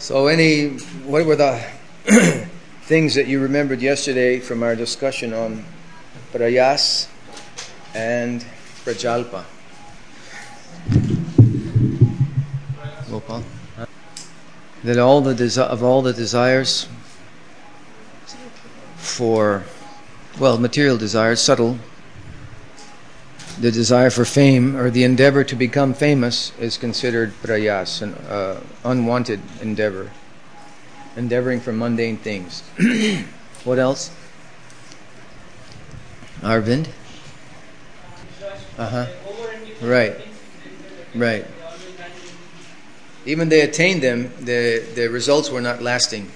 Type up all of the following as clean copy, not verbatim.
So what were the things that you remembered yesterday from our discussion on Prayas and Prajalpa? Gopal? That all the desires for, material desires, subtle, the desire for fame or the endeavor to become famous is considered prayas, an unwanted endeavor, endeavoring for mundane things. What else? Arvind? Right. Even they attained them, the results were not lasting.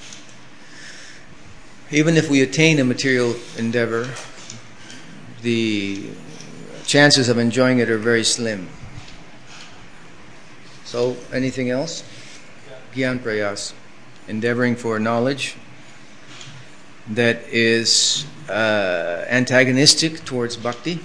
Even if we attain a material endeavor, the chances of enjoying it are very slim. So, anything else? Gyan prayas, endeavoring for knowledge that is antagonistic towards bhakti,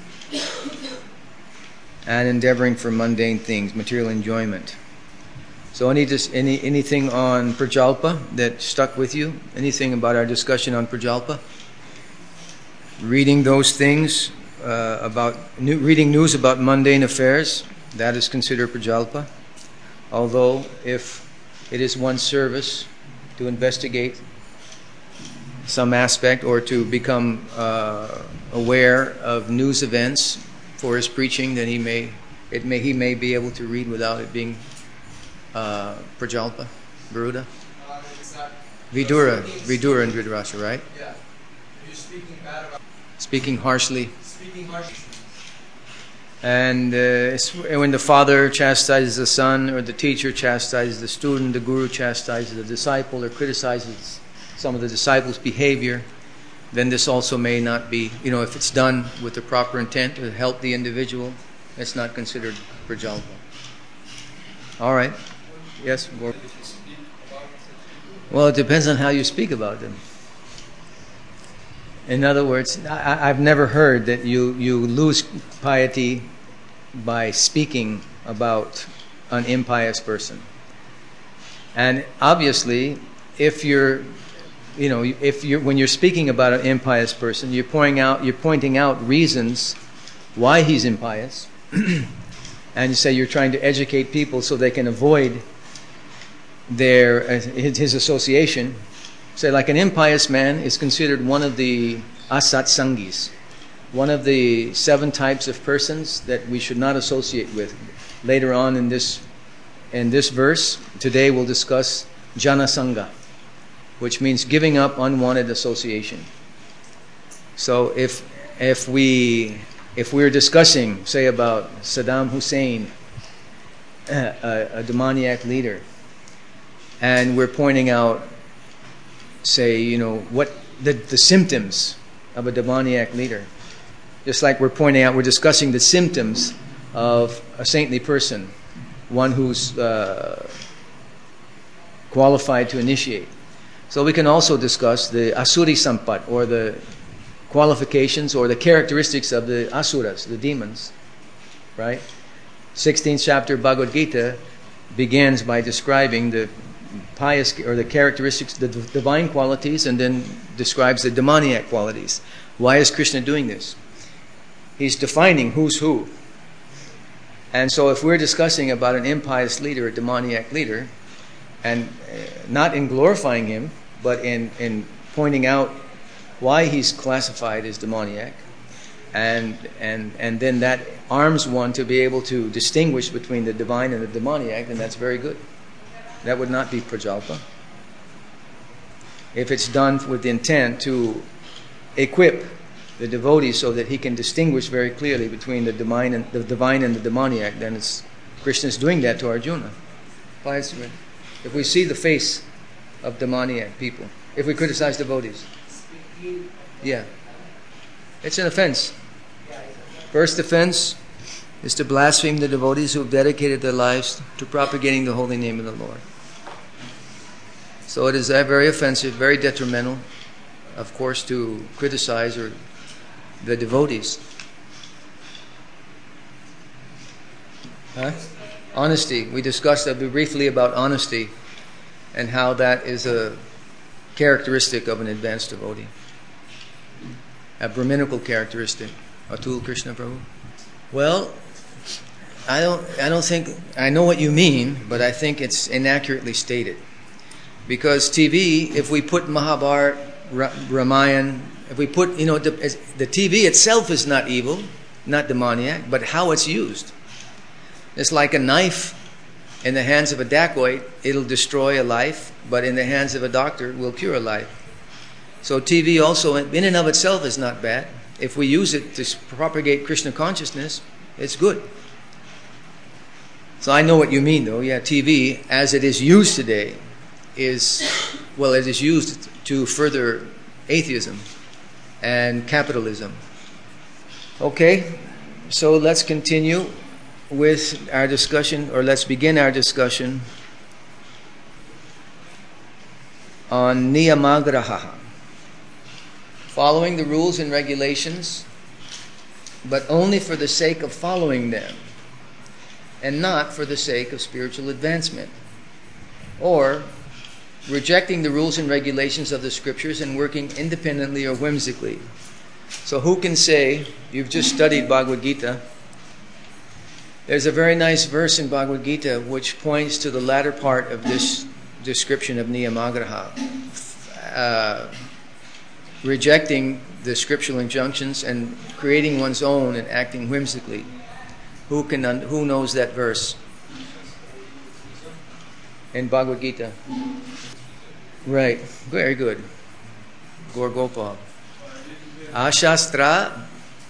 and endeavoring for mundane things, material enjoyment. So, anything on Prajalpa that stuck with you? Anything about our discussion on Prajalpa? Reading those things. Reading news about mundane affairs, that is considered prajalpa. Although, if it is one's service to investigate some aspect or to become aware of news events for his preaching, then he may be able to read without it being prajalpa. Garuda? Vidura and Dhritarashtra, right? Yeah. You're speaking bad about. Speaking harshly. And when the father chastises the son, or the teacher chastises the student, the guru chastises the disciple, or criticizes some of the disciple's behavior, then this also may not be, if it's done with the proper intent to help the individual, it's not considered prajalpa. All right. Yes? Well, it depends on how you speak about them. In other words, I've never heard that you lose piety by speaking about an impious person. And obviously, when you're speaking about an impious person, you're pointing out reasons why he's impious, and you say you're trying to educate people so they can avoid his association. Say, like an impious man is considered one of the asatsangis, one of the 7 types of persons that we should not associate with. Later on in this verse, today we'll discuss janasanga, which means giving up unwanted association. So if we're discussing, say, about Saddam Hussein, a demoniac leader, and we're pointing out, say, what the symptoms of a demoniac leader. Just like we're discussing the symptoms of a saintly person, one who's qualified to initiate. So we can also discuss the asuri sampat, or the qualifications or the characteristics of the asuras, the demons. Right? 16th chapter Bhagavad Gita begins by describing the pious, or the characteristics, the divine qualities, and then describes the demoniac qualities. Why is Krishna doing this? He's defining who's who. And so if we're discussing about an impious leader, a demoniac leader, and not in glorifying him, but in pointing out why he's classified as demoniac, and then that arms one to be able to distinguish between the divine and the demoniac, then that's very good. That would not be prajalpa. If it's done with the intent to equip the devotee so that he can distinguish very clearly between the divine and the demoniac, then Krishna's doing that to Arjuna. If we see the face of demoniac people, if we criticize devotees, it's an offense. First offense is to blaspheme the devotees who have dedicated their lives to propagating the holy name of the Lord. So it is very offensive, very detrimental, of course, to criticize the devotees. Honesty. We discussed briefly about honesty. and how that is a characteristic of an advanced devotee. A Brahminical characteristic. Atul Krishna Prabhu. Well, I don't think I know what you mean, but I think it's inaccurately stated. Because TV, if we put Mahabharata, Ramayana, if we put, the TV itself is not evil, not demoniac, but how it's used. It's like a knife in the hands of a dacoit, it'll destroy a life, but in the hands of a doctor, will cure a life. So TV also, in and of itself, is not bad. If we use it to propagate Krishna consciousness, it's good. So I know what you mean, though. Yeah, TV, as it is used today, it is used to further atheism and capitalism. Okay, so let's continue with our discussion, or let's begin our discussion on Niyamagraha. Following the rules and regulations, but only for the sake of following them, and not for the sake of spiritual advancement. Or rejecting the rules and regulations of the scriptures and working independently or whimsically. So who can say, you've just studied Bhagavad Gita, there's a very nice verse in Bhagavad Gita which points to the latter part of this description of Niyamagraha. Rejecting the scriptural injunctions and creating one's own and acting whimsically. Who knows that verse? In Bhagavad Gita. Right. Very good. Gaur Gopal. Ashastra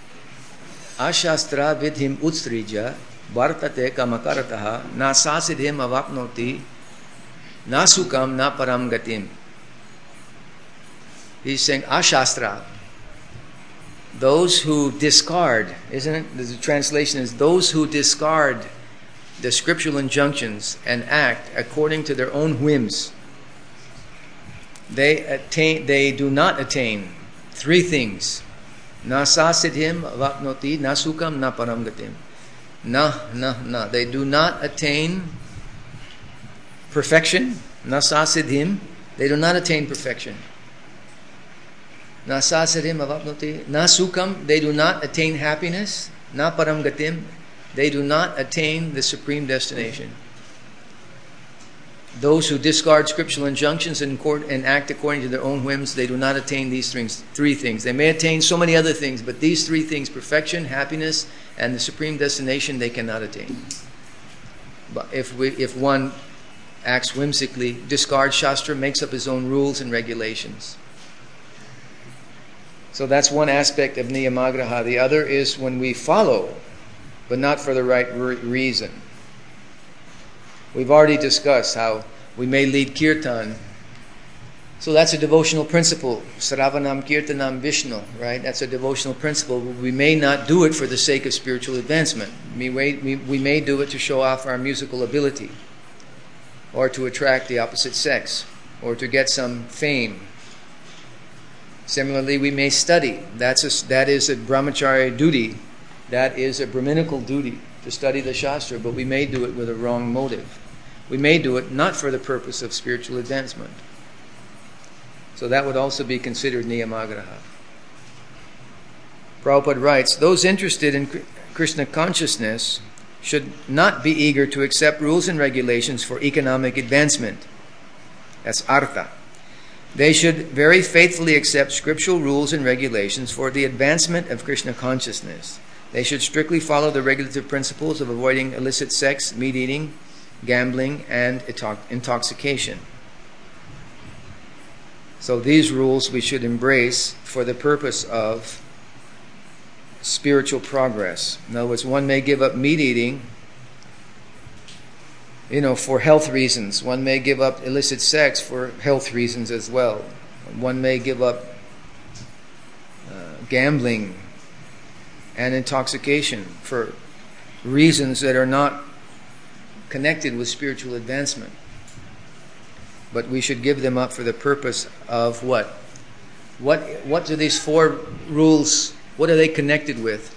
vidhim utstrija vartate kamakarataha nasasidhim avapnoti nasukam na param gatim. He's saying ashastra. Those who discard, isn't it? The translation is those who discard the scriptural injunctions and act according to their own whims. They do not attain three things. Nasasidhim vapnoti nasukam na param gatim. Na. They do not attain perfection. Nasasidhim. They do not attain perfection. Nasasidhim avapnoti nasukam. They do not attain happiness. Na param gatim. They do not attain the supreme destination. Those who discard scriptural injunctions and act according to their own whims, they do not attain these three things. They may attain so many other things, but these three things, perfection, happiness, and the supreme destination, they cannot attain. But if one acts whimsically, discards Shastra, makes up his own rules and regulations. So that's one aspect of Niyamagraha. The other is when we follow, but not for the right reason. We've already discussed how we may lead kirtan. So that's a devotional principle. Sravanam kirtanam Vishnu, right? That's a devotional principle. We may not do it for the sake of spiritual advancement. We may do it to show off our musical ability, or to attract the opposite sex, or to get some fame. Similarly, we may study. That is a brahmachari duty. That is a Brahminical duty, to study the Shastra, but we may do it with a wrong motive. We may do it not for the purpose of spiritual advancement. So that would also be considered Niyamagraha. Prabhupada writes, those interested in Krishna consciousness should not be eager to accept rules and regulations for economic advancement. That's artha. They should very faithfully accept scriptural rules and regulations for the advancement of Krishna consciousness. They should strictly follow the regulative principles of avoiding illicit sex, meat eating, gambling, and intoxication. So these rules we should embrace for the purpose of spiritual progress. In other words, one may give up meat eating, for health reasons. One may give up illicit sex for health reasons as well. One may give up gambling and intoxication for reasons that are not connected with spiritual advancement. But we should give them up for the purpose of what? What do these four rules, what are they connected with?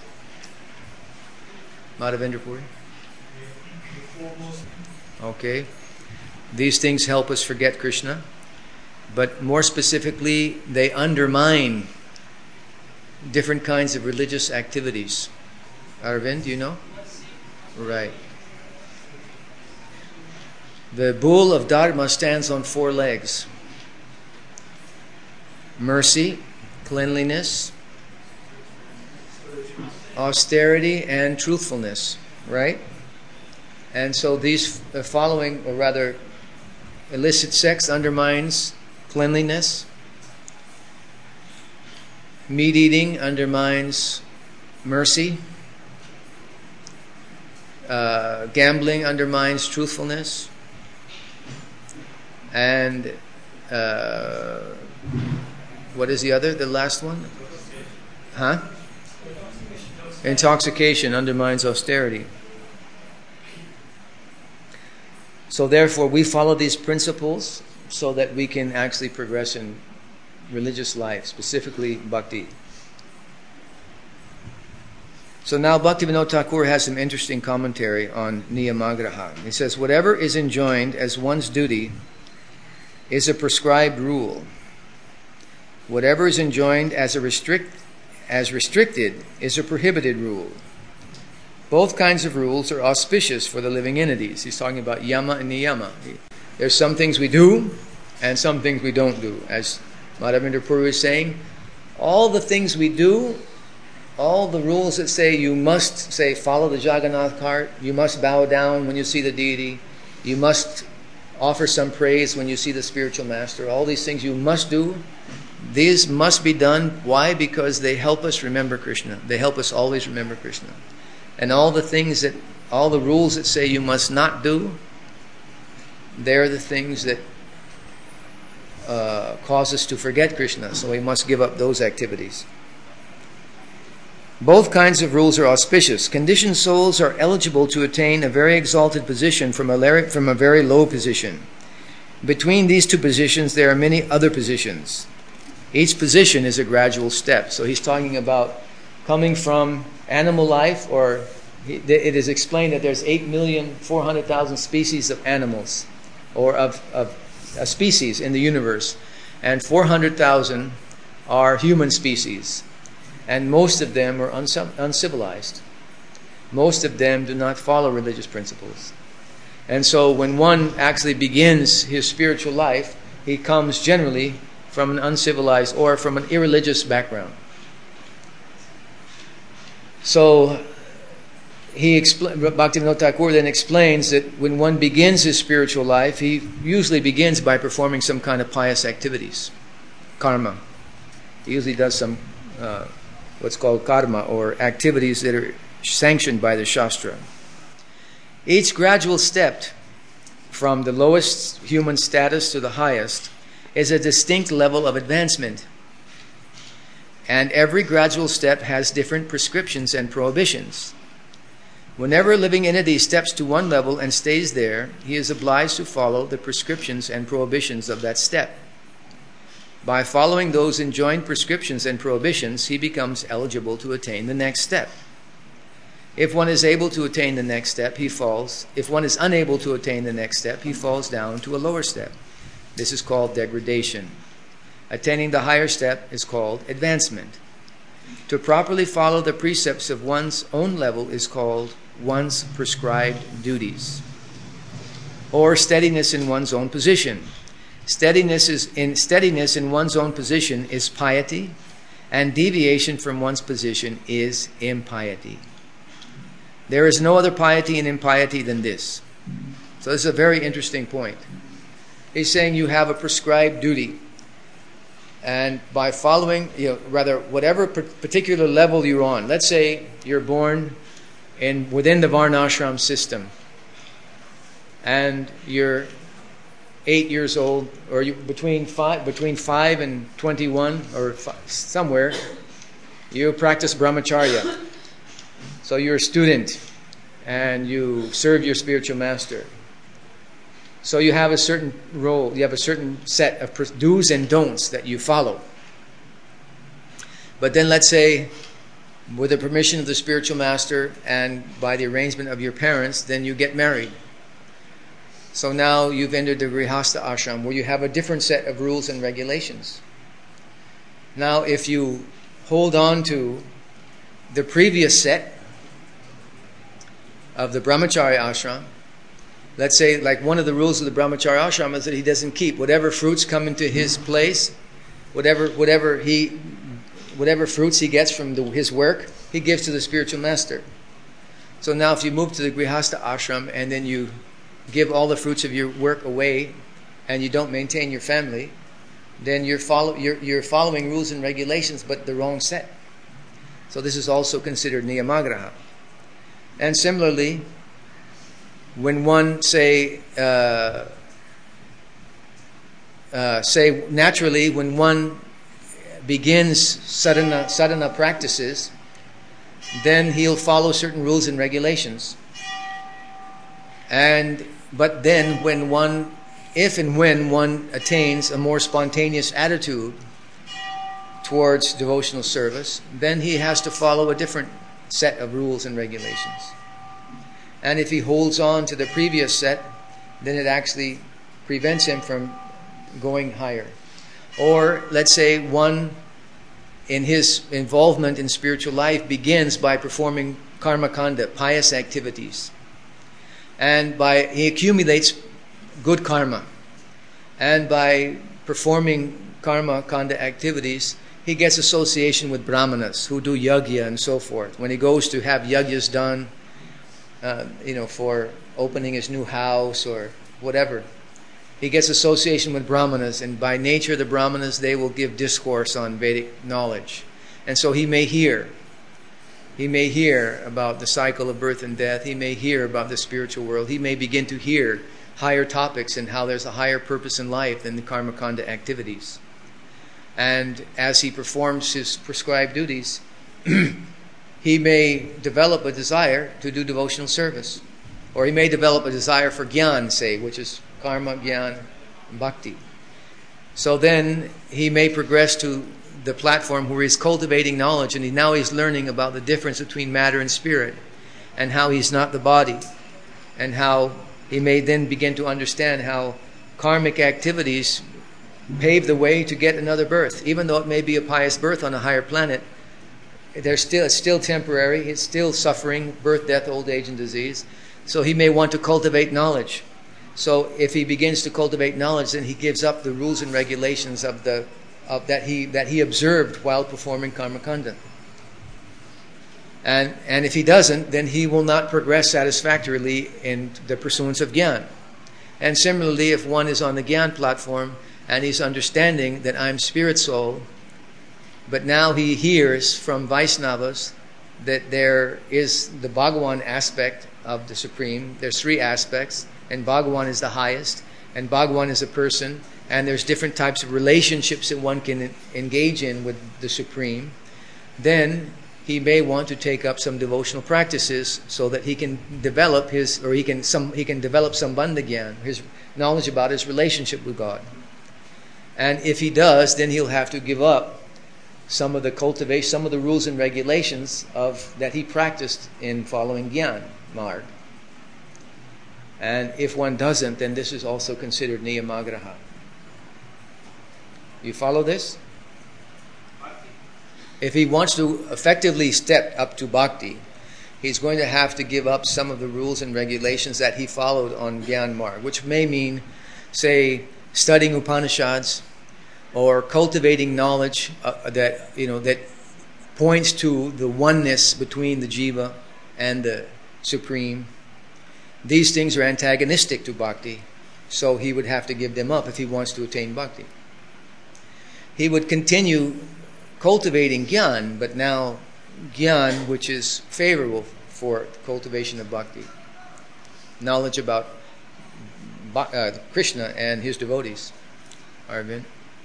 Madhavendra Puri? Okay. These things help us forget Krishna, but more specifically, they undermine different kinds of religious activities. Arvind, do you know? Right. The bull of Dharma stands on 4 legs. Mercy, cleanliness, austerity, and truthfulness. Right? And so these following, or rather, illicit sex undermines cleanliness. Meat eating undermines mercy. Gambling undermines truthfulness. And what is the other? The last one? Huh? Intoxication undermines austerity. So therefore, we follow these principles so that we can actually progress in religious life, specifically bhakti. So now Bhaktivinoda Thakur has some interesting commentary on Niyamagraha. He says, whatever is enjoined as one's duty is a prescribed rule. Whatever is enjoined as restricted is a prohibited rule. Both kinds of rules are auspicious for the living entities. He's talking about yama and niyama. There's some things we do and some things we don't do. As Madhavendra Puri is saying, all the things we do, all the rules that say you must, say, follow the Jagannath cart, you must bow down when you see the deity, you must offer some praise when you see the spiritual master, all these things you must do, these must be done. Why? Because they help us remember Krishna. They help us always remember Krishna. And all the things that, all the rules that say you must not do, they're the things that cause us to forget Krishna. So we must give up those activities. Both kinds of rules are auspicious. Conditioned souls are eligible to attain a very exalted position from a very low position. Between these 2 positions, there are many other positions. Each position is a gradual step. So he's talking about coming from animal life, or it is explained that there's 8,400,000 species of animals, or of a species in the universe, and 400,000 are human species, and most of them are uncivilized. Most of them do not follow religious principles. And so when one actually begins his spiritual life, he comes generally from an uncivilized or from an irreligious background. So Bhaktivinoda Thakur then explains that when one begins his spiritual life, he usually begins by performing some kind of pious activities, karma. He usually does some what's called karma, or activities that are sanctioned by the Shastra. Each gradual step from the lowest human status to the highest is a distinct level of advancement. And every gradual step has different prescriptions and prohibitions. Whenever a living entity steps to one level and stays there, he is obliged to follow the prescriptions and prohibitions of that step. By following those enjoined prescriptions and prohibitions, he becomes eligible to attain the next step. If one is able to attain the next step, he falls. If one is unable to attain the next step, he falls down to a lower step. This is called degradation. Attaining the higher step is called advancement. To properly follow the precepts of one's own level is called one's prescribed duties, or steadiness in one's own position. Steadiness in one's own position is piety, and deviation from one's position is impiety. There is no other piety and impiety than this. So this is a very interesting point. He's saying you have a prescribed duty, and by following, whatever particular level you're on. Let's say you're born within the Varnashram system, and you're 8 years old, or you between 5 and 21, or somewhere, you practice brahmacharya. So you're a student, and you serve your spiritual master. So you have a certain role, you have a certain set of do's and don'ts that you follow. But then let's say, with the permission of the spiritual master and by the arrangement of your parents, then you get married. So now you've entered the Grihastha ashram, where you have a different set of rules and regulations. Now if you hold on to the previous set of the Brahmacharya ashram, let's say like one of the rules of the Brahmacharya ashram is that he doesn't keep whatever fruits come into his place, whatever fruits he gets from his work, he gives to the spiritual master. So now if you move to the Grihastha ashram and then you give all the fruits of your work away and you don't maintain your family, then you're following rules and regulations but the wrong set. So this is also considered niyamagraha. And similarly, when one say naturally when one begins sadhana practices, then he'll follow certain rules and regulations. But then if and when one attains a more spontaneous attitude towards devotional service, then he has to follow a different set of rules and regulations. And if he holds on to the previous set, then it actually prevents him from going higher. Or let's say one in his involvement in spiritual life begins by performing karma kanda, pious activities. And he accumulates good karma. And by performing karma kanda activities, he gets association with brahmanas who do yajna and so forth. When he goes to have yajnas done, for opening his new house or whatever, he gets association with brahmanas, and by nature the brahmanas, they will give discourse on Vedic knowledge. And so he may hear about the cycle of birth and death, he may hear about the spiritual world, he may begin to hear higher topics and how there's a higher purpose in life than the karma kanda activities. And as he performs his prescribed duties, he may develop a desire to do devotional service. Or he may develop a desire for jnana, say, which is karma, jnana, and bhakti. So then he may progress to the platform where he's cultivating knowledge, and now he's learning about the difference between matter and spirit, and how he's not the body, and how he may then begin to understand how karmic activities pave the way to get another birth. Even though it may be a pious birth on a higher planet, it's still temporary. It's still suffering, birth, death, old age, and disease. So he may want to cultivate knowledge. So if he begins to cultivate knowledge, then he gives up the rules and regulations that he observed while performing karma kanda. And if he doesn't, then he will not progress satisfactorily in the pursuance of jnana. And similarly, if one is on the jnana platform and he's understanding that I'm spirit soul, but now he hears from Vaishnavas that there is the Bhagavan aspect of the Supreme. There's three aspects, and Bhagavan is the highest, and Bhagavan is a person, and there's different types of relationships that one can engage in with the Supreme. Then he may want to take up some devotional practices so that he can develop he can develop Sambandha Gyan, his knowledge about his relationship with God. And if he does, then he'll have to give up some of the rules and regulations that he practiced in following Gyan Marg. And if one doesn't, then this is also considered niyamagraha. You follow this? If he wants to effectively step up to bhakti, he's going to have to give up some of the rules and regulations that he followed on Gyan Marg, which may mean, say, studying Upanishads, or cultivating knowledge that points to the oneness between the jiva and the Supreme. These things are antagonistic to bhakti, so he would have to give them up if he wants to attain bhakti. He would continue cultivating jnana, but now jnana which is favorable for cultivation of bhakti. Knowledge about Krishna and his devotees. Arvind?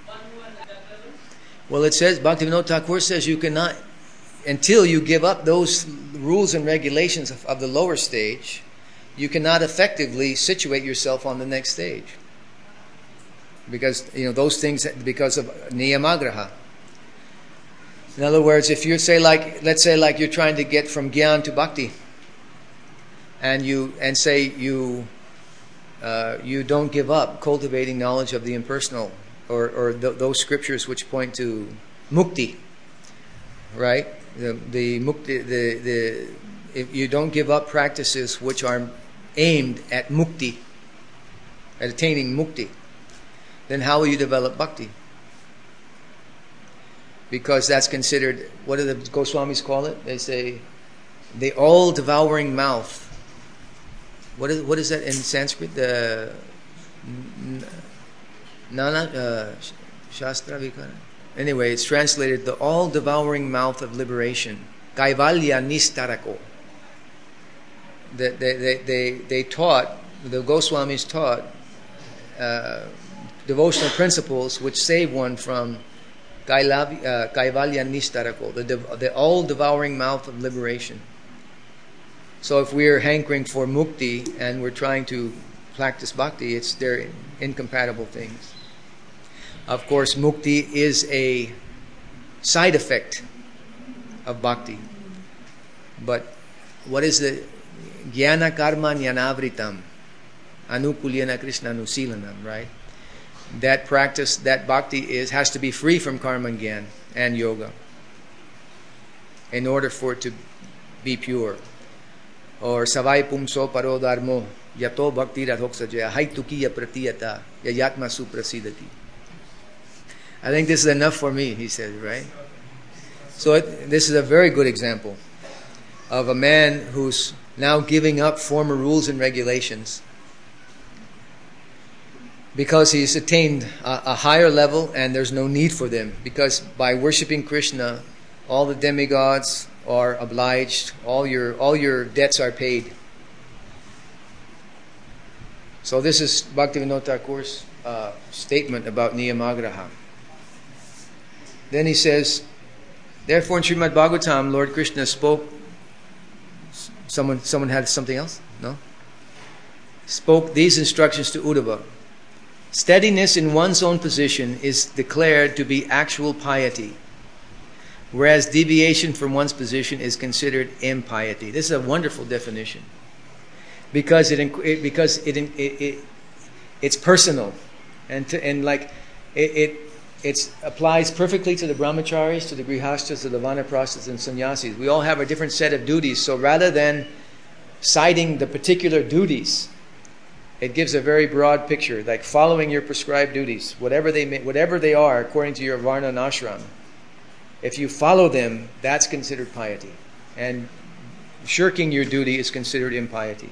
Well, it says, Bhaktivinoda Thakur says you cannot, until you give up those rules and regulations of the lower stage, you cannot effectively situate yourself on the next stage. Because, those things, because of niyamagraha. In other words, if you say let's say you're trying to get from jnana to bhakti, and say you you don't give up cultivating knowledge of the impersonal, or those scriptures which point to mukti, right? The mukti, if you don't give up practices which are aimed at mukti, at attaining mukti, then how will you develop bhakti? Because that's considered, what do the Goswamis call it? They say, the all-devouring mouth. What is that in Sanskrit? The Shastra Vikara. Anyway, it's translated the all-devouring mouth of liberation. Kaivalya nistarako. They taught, the Goswamis taught devotional principles which save one from Kaivalya nistarako, the all-devouring mouth of liberation. So if we're hankering for mukti and we're trying to practice bhakti, they're incompatible things. Of course, mukti is a side effect of bhakti. But what is the jnana karma jnanavritam anukulyana krishna anusilanam, right? That practice, that bhakti has to be free from karma and jnana and yoga in order for it to be pure. Or savai pumso paro dharmo yato bhakti radhoksajaya haitukiya pratiyata yayatma suprasidati. I think this is enough for me, he says, right? So this is a very good example of a man who's now giving up former rules and regulations because he's attained a higher level and there's no need for them. Because by worshipping Krishna, all the demigods are obliged, all your debts are paid. So this is Bhaktivinoda Thakur's statement about Niyamagraha. Then he says, therefore in Srimad Bhagavatam, Lord Krishna spoke. Someone had something else? No? Spoke these instructions to Uddhava. Steadiness in one's own position is declared to be actual piety, whereas deviation from one's position is considered impiety. This is a wonderful definition because it's personal, and it applies perfectly to the brahmacharis, to the grihastas, to the vanaprasthas and sannyasis. We all have a different set of duties, so rather than citing the particular duties, it gives a very broad picture, like following your prescribed duties, whatever they are according to your varna and ashram. If you follow them, that's considered piety. And shirking your duty is considered impiety.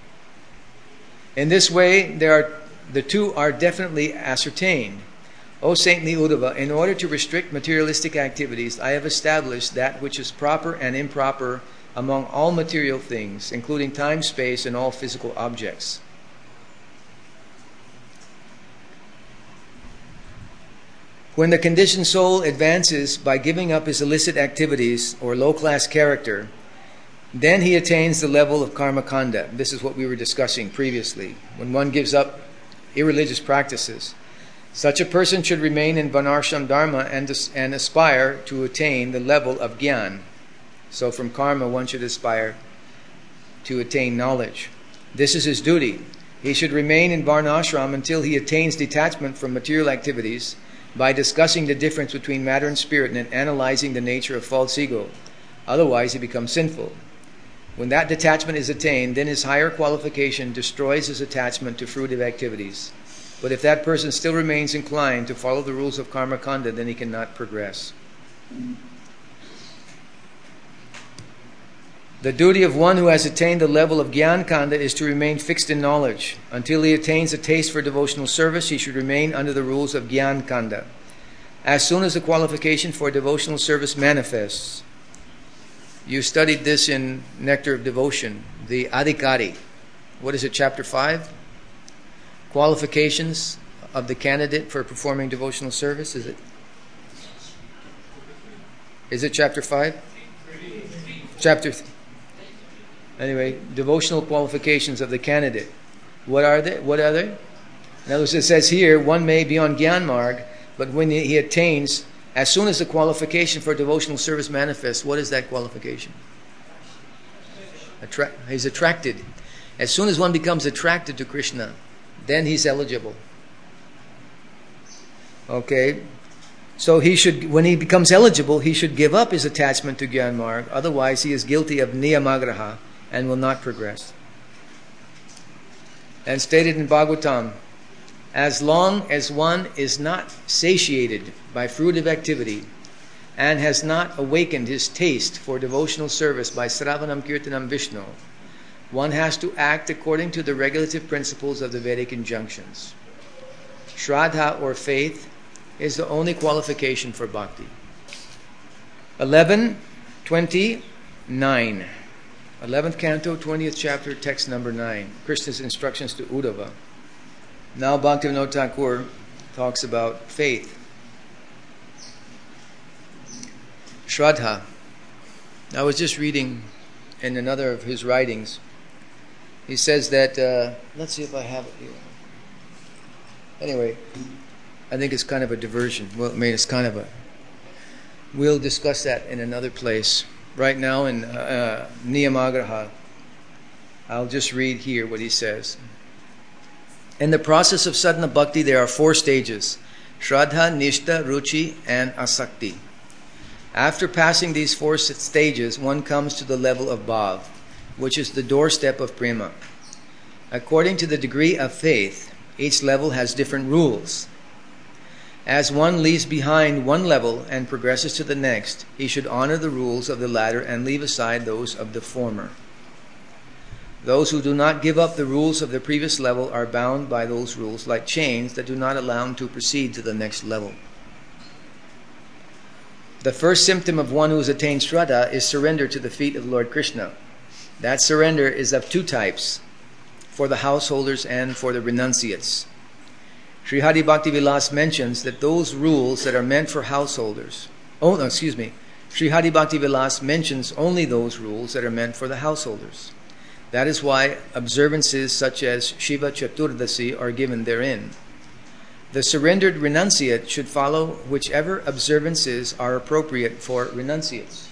In this way, the two are definitely ascertained. O saintly Uddhava, in order to restrict materialistic activities, I have established that which is proper and improper among all material things, including time, space, and all physical objects. When the conditioned soul advances by giving up his illicit activities or low-class character, then he attains the level of karma kanda. This is what we were discussing previously. When one gives up irreligious practices, such a person should remain in Varnashram Dharma and aspire to attain the level of Gyan. So from karma one should aspire to attain knowledge. This is his duty. He should remain in Varnashram until he attains detachment from material activities by discussing the difference between matter and spirit and analyzing the nature of false ego. Otherwise he becomes sinful. When that detachment is attained, then his higher qualification destroys his attachment to fruitive activities. But if that person still remains inclined to follow the rules of karma kanda, then he cannot progress. The duty of one who has attained the level of Gyan Kanda is to remain fixed in knowledge. Until he attains a taste for devotional service, he should remain under the rules of Gyan Kanda. As soon as the qualification for devotional service manifests, you studied this in Nectar of Devotion, the Adhikari. What is it, chapter 5? Qualifications of the candidate for performing devotional service, is it? Is it chapter 5? Chapter 3. Anyway, devotional qualifications of the candidate. What are they? In other words, it says here, one may be on Gyan Marg, but when he attains, as soon as the qualification for devotional service manifests, what is that qualification? He's attracted. As soon as one becomes attracted to Krishna, then he's eligible. Okay? So he should, when he becomes eligible, he should give up his attachment to Gyan Marg. Otherwise, he is guilty of Niyamagraha and will not progress. And stated in Bhagavatam, as long as one is not satiated by fruitive activity and has not awakened his taste for devotional service by Sravanam Kirtanam Vishnu, one has to act according to the regulative principles of the Vedic injunctions. Shraddha or faith is the only qualification for bhakti. 11:29. 11th canto, 20th chapter, text number 9. Krishna's instructions to Uddhava. Now Bhaktivinoda Thakur talks about faith. Shraddha. I was just reading in another of his writings. He says that, let's see if I have it here. Anyway, I think it's kind of a diversion. Well, I mean, it's kind of a... We'll discuss that in another place. Right now in Niyamagraha, I'll just read here what he says. In the process of sadhana bhakti, there are 4 stages: Shraddha, Nishtha, Ruchi, and Asakti. After passing these 4 stages, one comes to the level of Bhav, which is the doorstep of Prema. According to the degree of faith, each level has different rules. As one leaves behind one level and progresses to the next, he should honor the rules of the latter and leave aside those of the former. Those who do not give up the rules of the previous level are bound by those rules like chains that do not allow them to proceed to the next level. The first symptom of one who has attained Shraddha is surrender to the feet of Lord Krishna. That surrender is of 2 types, for the householders and for the renunciates. Sri Hari Bhaktivilas mentions that those rules that are meant for householders, Sri Hari Bhaktivilas mentions only those rules that are meant for the householders. That is why observances such as Shiva Chaturdasi are given therein. The surrendered renunciate should follow whichever observances are appropriate for renunciates.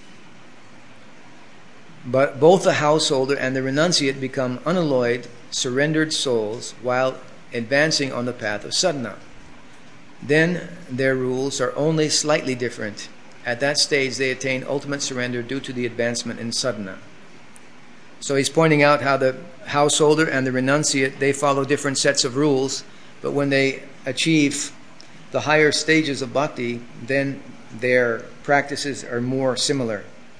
But both the householder and the renunciate become unalloyed, surrendered souls while advancing on the path of sadhana. Then their rules are only slightly different. At that stage they attain ultimate surrender due to the advancement in sadhana. So he's pointing out how the householder and the renunciate, they follow different sets of rules, but when they achieve the higher stages of bhakti, then their practices are more similar.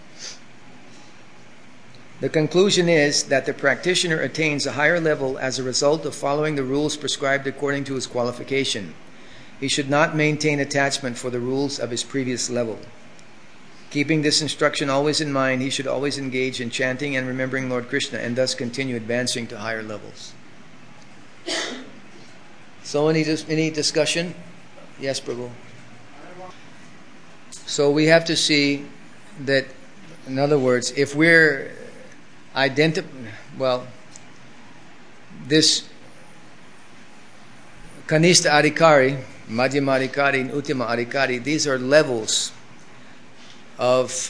The conclusion is that the practitioner attains a higher level as a result of following the rules prescribed according to his qualification. He should not maintain attachment for the rules of his previous level. Keeping this instruction always in mind, he should always engage in chanting and remembering Lord Krishna and thus continue advancing to higher levels. So any discussion? Yes, Prabhu. So we have to see that, in other words, if we're this Kanishta Adhikari, Madhyama Adhikari, and Uttima Adhikari, these are levels of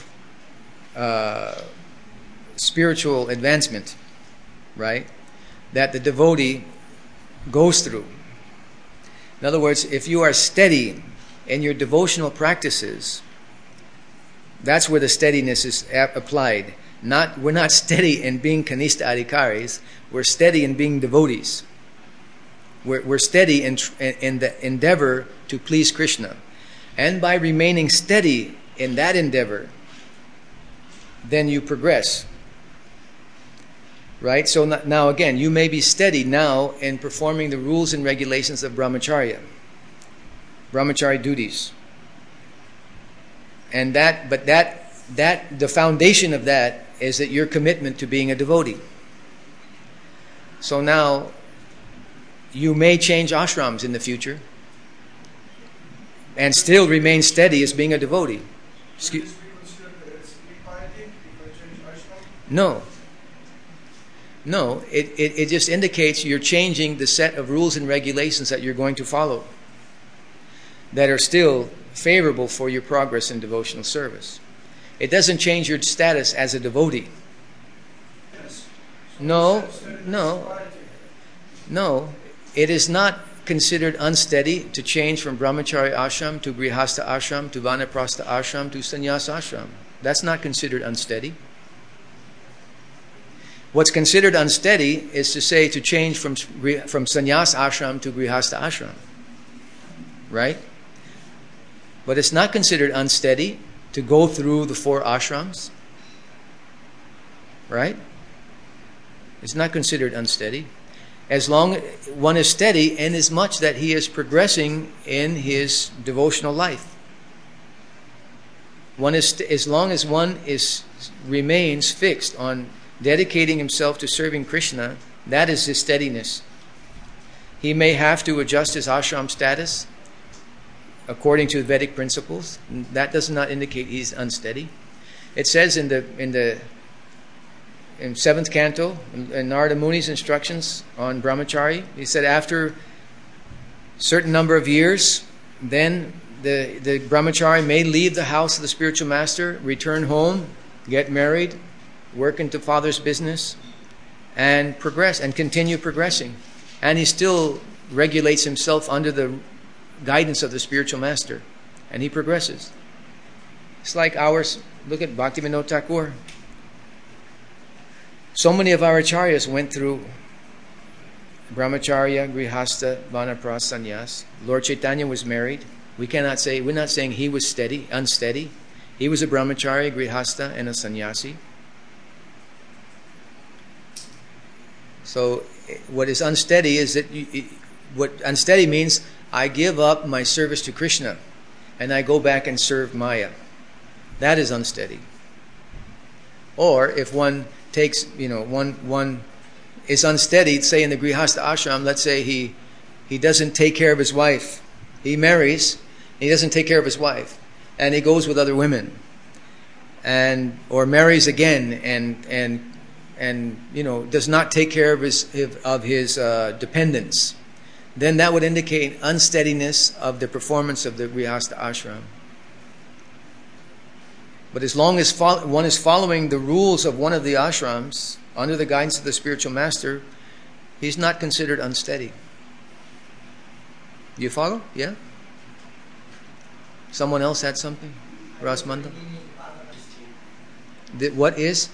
spiritual advancement, right? That the devotee goes through. In other words, if you are steady in your devotional practices, that's where the steadiness is applied. We're not steady in being Kanishta Adhikaris, we're steady in being devotees. We're steady in the endeavor to please Krishna. And by remaining steady in that endeavor, then you progress. Right? So now again, you may be steady now in performing the rules and regulations of brahmacharya duties. And the foundation of that is that your commitment to being a devotee. So now, you may change ashrams in the future and still remain steady as being a devotee. No, it just indicates you're changing the set of rules and regulations that you're going to follow that are still favorable for your progress in devotional service. It doesn't change your status as a devotee. No. it is not considered unsteady to change from brahmachari ashram to grihastha ashram to vanaprastha ashram to sannyas ashram. That's not considered unsteady. What's considered unsteady is to say to change from sannyas ashram to grihastha ashram. Right? But it's not considered unsteady to go through the 4 ashrams. Right? It's not considered unsteady. As long one is steady in as much that he is progressing in his devotional life. As long as one remains fixed on dedicating himself to serving Krishna, that is his steadiness. He may have to adjust his ashram status according to Vedic principles. That does not indicate he's unsteady. It says in 7th canto, in Narada Muni's instructions on brahmachari, he said after a certain number of years, then the brahmachari may leave the house of the spiritual master, return home, get married, work into father's business, and progress, and continue progressing. And he still regulates himself under the guidance of the spiritual master, and he progresses. It's like ours. Look at Bhaktivinoda Thakur. So many of our acharyas went through brahmacharya, grihastha, vanaprastha, sannyas. Lord Chaitanya was married. We're not saying he was unsteady. He was a brahmacharya, grihastha, and a sannyasi. So what is unsteady is that what unsteady means, I give up my service to Krishna and I go back and serve Maya. That is unsteady. Or if one takes, one is unsteady, say in the grihastha ashram, let's say he doesn't take care of his wife. He marries, he doesn't take care of his wife, and he goes with other women, or marries again and does not take care of his dependents. Then that would indicate unsteadiness of the performance of the grihastha ashram. But as long as one is following the rules of one of the ashrams under the guidance of the spiritual master, he's not considered unsteady. You follow? Yeah? Someone else had something? Rasmanda? What is?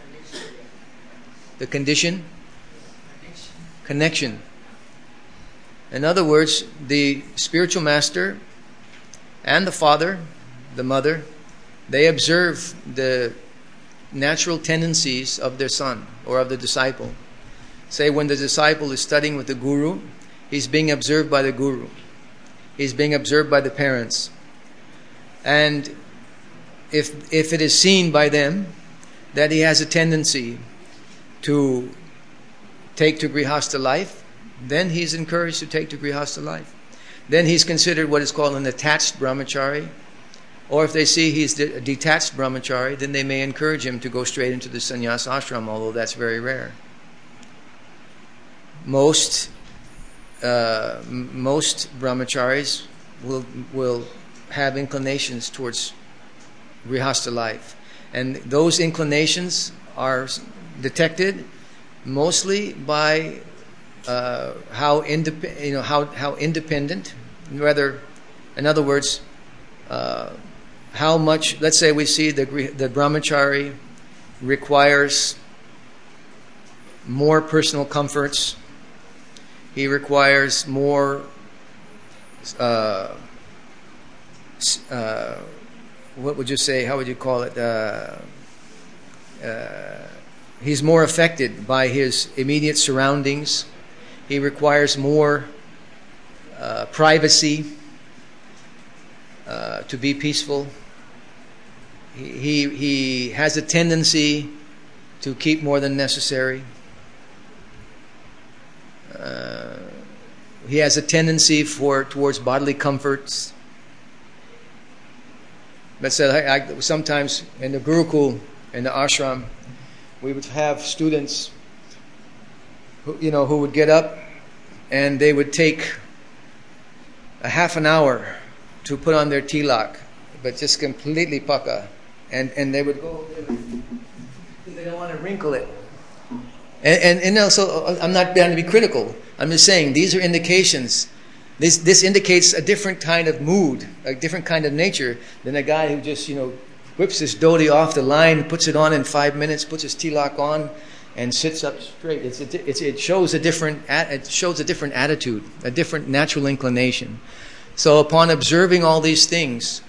The condition? Connection. In other words, the spiritual master and the father, the mother, they observe the natural tendencies of their son or of the disciple. Say when the disciple is studying with the guru, he's being observed by the guru. He's being observed by the parents. And if it is seen by them that he has a tendency to take to grihastha life, then he's encouraged to take to grihastha life. Then he's considered what is called an attached brahmachari. Or if they see he's a detached brahmachari, then they may encourage him to go straight into the sannyas ashram, although that's very rare. Most brahmacharis will have inclinations towards grihastha life, and those inclinations are detected mostly by how independent. Rather, in other words, how much. Let's say we see the brahmachari requires more personal comforts. He requires more. What would you say? How would you call it? He's more affected by his immediate surroundings. He requires more privacy to be peaceful. He has a tendency to keep more than necessary. He has a tendency towards bodily comforts. Let's say sometimes in the Gurukul, in the ashram, we would have students who would get up and they would take a half an hour to put on their tilak, but just completely paka. And they would go, they don't want to wrinkle it. And also, I'm not trying to be critical. I'm just saying these are indications. This indicates a different kind of mood, a different kind of nature than a guy who just, whips his dhoti off the line, puts it on in 5 minutes, puts his tilak on, and sits up straight. It shows a different attitude, a different natural inclination. So upon observing all these things,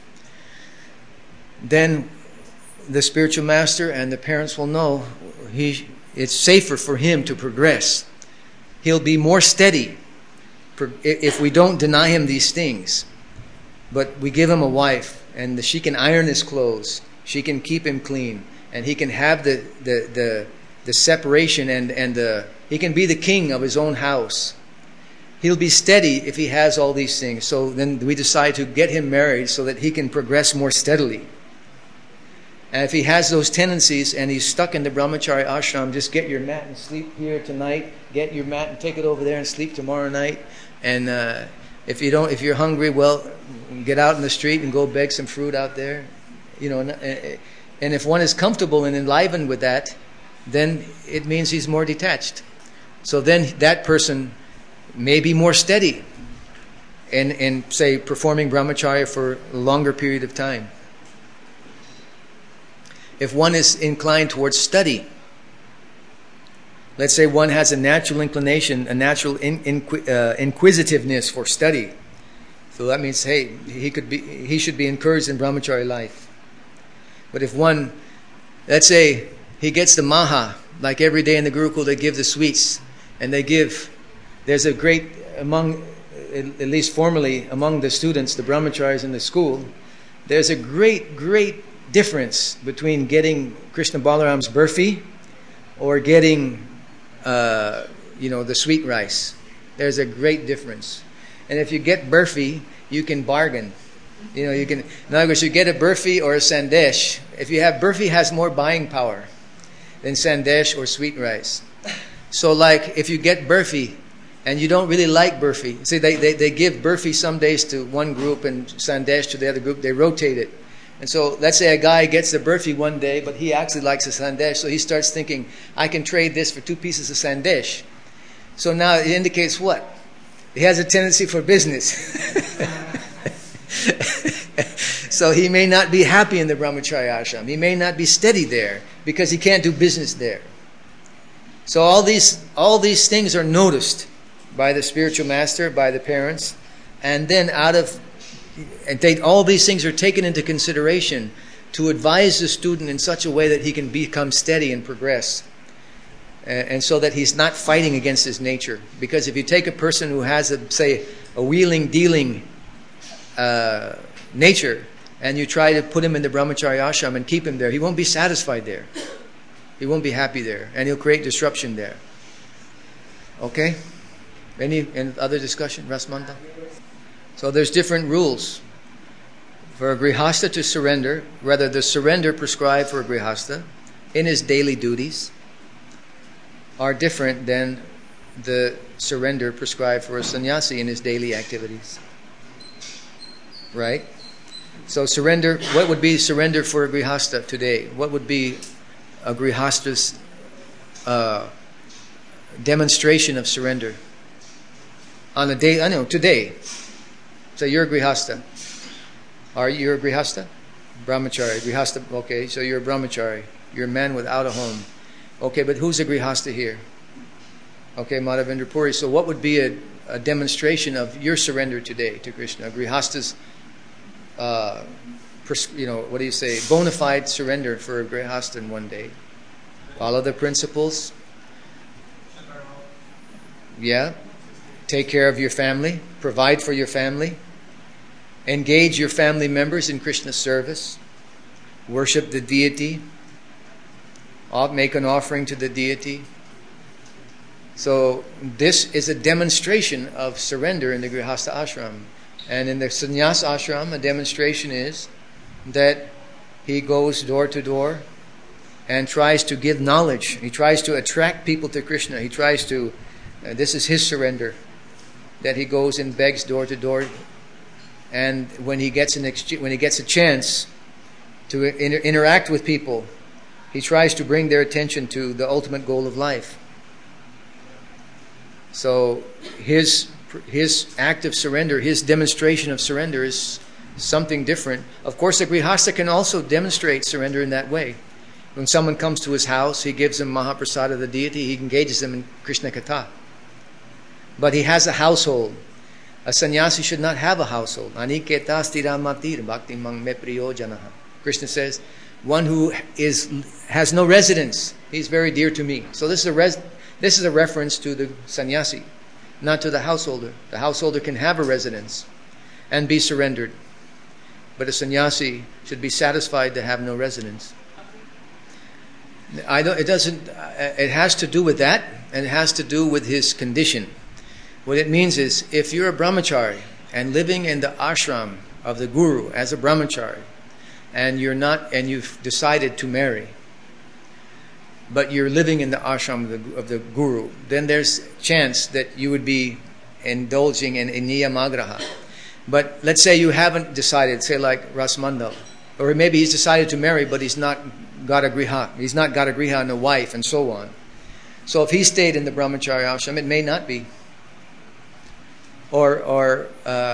then the spiritual master and the parents will know it's safer for him to progress. He'll be more steady if we don't deny him these things. But we give him a wife, and she can iron his clothes, she can keep him clean, and he can have the separation, and he can be the king of his own house. He'll be steady if he has all these things. So then we decide to get him married so that he can progress more steadily. And if he has those tendencies and he's stuck in the brahmachari ashram, just get your mat and sleep here tonight. Get your mat and take it over there and sleep tomorrow night. And if you're hungry, well, get out in the street and go beg some fruit out there. And if one is comfortable and enlivened with that, then it means he's more detached. So then that person may be more steady in say, performing brahmacharya for a longer period of time. If one is inclined towards study, let's say one has a natural inclination, a natural inquisitiveness for study, so that means, hey, he should be encouraged in brahmachari life. But if one, let's say, he gets the maha, like every day in the Gurukul they give the sweets, and there's a great, at least formally, among the students, the brahmacharis in the school, there's a great difference between getting Krishna Balaram's burfi or getting the sweet rice. There's a great difference. And if you get burfi, you can bargain. In other words, you get a burfi or a sandesh. If you have burfi, has more buying power than sandesh or sweet rice. So like if you get burfi and you don't really like burfi, see they give burfi some days to one group and sandesh to the other group, they rotate it. And so let's say a guy gets the burfi one day, but he actually likes the sandesh, so he starts thinking, I can trade this for 2 pieces of sandesh. So now it indicates what? He has a tendency for business. So he may not be happy in the brahmacharya ashram. He may not be steady there because he can't do business there. So all these things are noticed by the spiritual master, by the parents, and then all these things are taken into consideration to advise the student in such a way that he can become steady and progress. And so that he's not fighting against his nature. Because if you take a person who has, a wheeling, dealing nature, and you try to put him in the brahmachari ashram and keep him there, he won't be satisfied there. He won't be happy there. And he'll create disruption there. Okay? Any other discussion? Rasmanda? So there's different rules. For a grihastha to surrender, rather the surrender prescribed for a grihastha in his daily duties are different than the surrender prescribed for a sannyasi in his daily activities. Right? So surrender, what would be surrender for a grihastha today? What would be a grihastha's demonstration of surrender? On a day, today. So you're a grihastha. Are you a grihastha? Brahmachari. Grihastha, okay, so you're a brahmachari. You're a man without a home. Okay, but who's a grihastha here? Okay, Madhavendra Puri. So what would be a demonstration of your surrender today to Krishna? A grihastha's, what do you say, bona fide surrender for a grihastha in one day. Follow the principles. Yeah. Take care of your family. Provide for your family. Engage your family members in Krishna's service. Worship the deity. Make an offering to the deity. So this is a demonstration of surrender in the Grihastha ashram. And in the sannyas ashram, a demonstration is that he goes door to door and tries to give knowledge. He tries to attract people to Krishna. He tries to, this is his surrender, that he goes and begs door to door. And when he gets a chance to interact with people, he tries to bring their attention to the ultimate goal of life. So his act of surrender, his demonstration of surrender is something different. Of course, the Grihastha can also demonstrate surrender in that way. When someone comes to his house, he gives them Mahaprasad of the deity, he engages them in Krishna Katha. But he has a household. A sannyasi should not have a household. Aniketa sthiramatir bhakti mang me priyojanaha. Krishna says, one who has no residence, he's very dear to me. So this is a reference to the sannyasi, not to the householder. The householder can have a residence and be surrendered. But a sannyasi should be satisfied to have no residence. It has to do with that, and it has to do with his condition. What it means is, if you're a brahmachari and living in the ashram of the guru as a brahmachari, and you've decided to marry, but you're living in the ashram of the guru, then there's a chance that you would be indulging in niyamagraha. But let's say you haven't decided, say like Rasmandal, or maybe he's decided to marry, but he's not got a griha. He's not got a griha and a wife, and so on. So if he stayed in the brahmachari ashram, it may not be. Or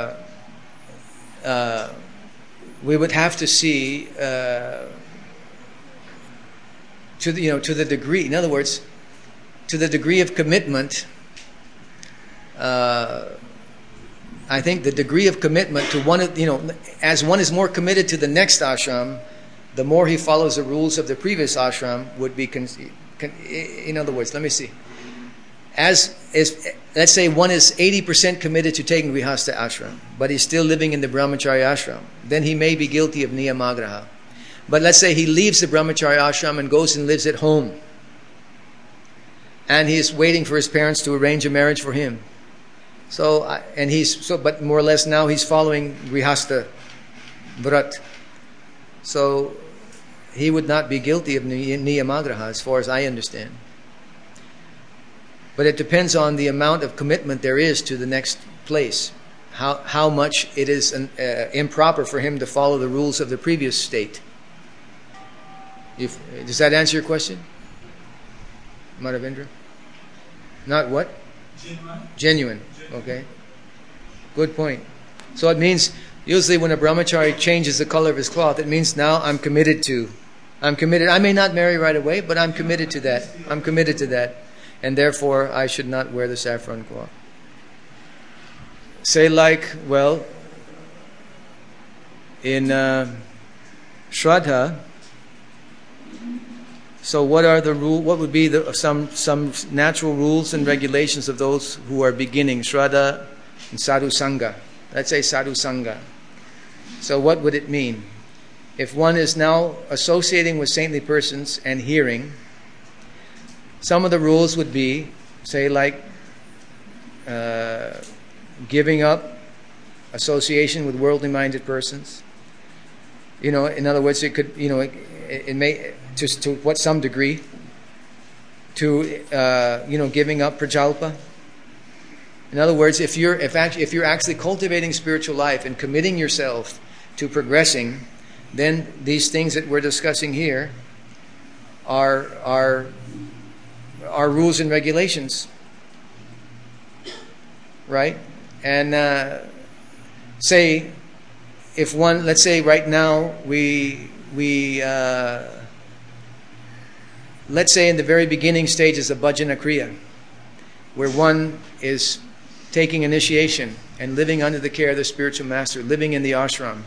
we would have to see to the degree. In other words, to the degree of commitment. I think the degree of commitment to one, as one is more committed to the next ashram, the more he follows the rules of the previous ashram would be. In other words, let me see. Let's say one is 80% committed to taking Grihastha ashram, but he's still living in the brahmachari ashram, then he may be guilty of niyamagraha. But let's say he leaves the brahmachari ashram and goes and lives at home, and he's waiting for his parents to arrange a marriage for him. But more or less now he's following Grihastha Vrat. So he would not be guilty of niyamagraha as far as I understand. But it depends on the amount of commitment there is to the next place. How much it is improper for him to follow the rules of the previous state. Does that answer your question, Madhavendra? Not what? Genuine. Okay. Good point. So it means usually when a brahmachari changes the color of his cloth, it means now I'm committed. I may not marry right away, but I'm committed to that. I'm committed to that. And therefore I should not wear the saffron cloth. Say in Shraddha, so what are the rule? What would be some natural rules and regulations of those who are beginning Shraddha and Sadhu Sangha? Let's say Sadhu Sangha. So what would it mean? If one is now associating with saintly persons and hearing, some of the rules would be, say, giving up association with worldly-minded persons. In other words, it could, it may, just to what some degree, to giving up prajalpa. In other words, if you're actually cultivating spiritual life and committing yourself to progressing, then these things that we're discussing here are rules and regulations, right? And let's say right now let's say in the very beginning stages of bhajana kriya, where one is taking initiation and living under the care of the spiritual master, living in the ashram.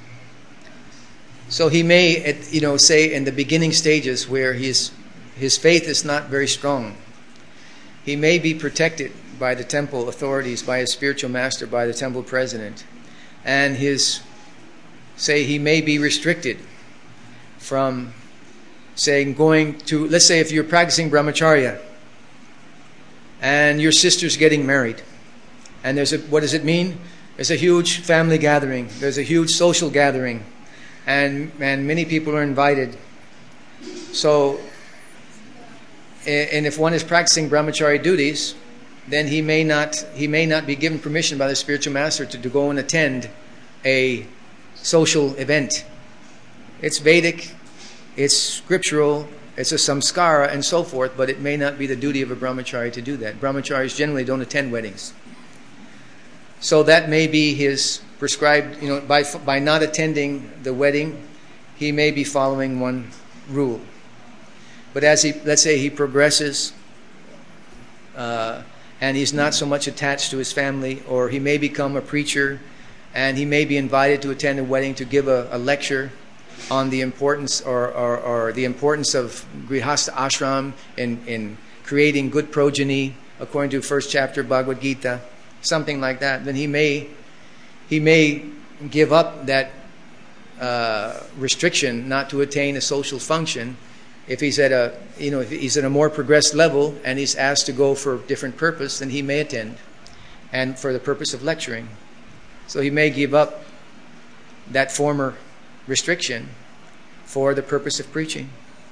So he may, say in the beginning stages where his faith is not very strong, he may be protected by the temple authorities, by his spiritual master, by the temple president, and he may be restricted from, let's say if you're practicing brahmacharya and your sister's getting married, and what does it mean? There's a huge family gathering, there's a huge social gathering, and many people are invited. So, and if one is practicing brahmachari duties, then he may not be given permission by the spiritual master to go and attend a social event. It's Vedic, it's scriptural, It's a samskara and so forth, but it may not be the duty of a brahmachari to do that. Brahmacharis generally don't attend weddings. So that may be his prescribed, by not attending the wedding, he may be following one rule. But as let's say he progresses, and he's not so much attached to his family, or he may become a preacher, and he may be invited to attend a wedding to give a lecture on the importance or the importance of Grihastha ashram in creating good progeny, according to first chapter Bhagavad Gita, something like that. Then he may give up that restriction not to attain a social function. If he's at a more progressed level and he's asked to go for a different purpose, then he may attend, and for the purpose of lecturing. So he may give up that former restriction for the purpose of preaching.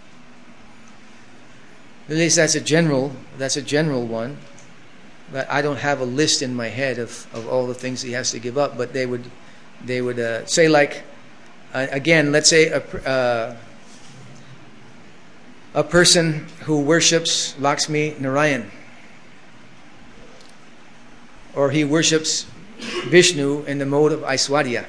At least that's a general one. But I don't have a list in my head of all the things he has to give up. But they would say, like, again, let's say a person who worships Lakshmi Narayan, or he worships Vishnu in the mode of Aishwarya.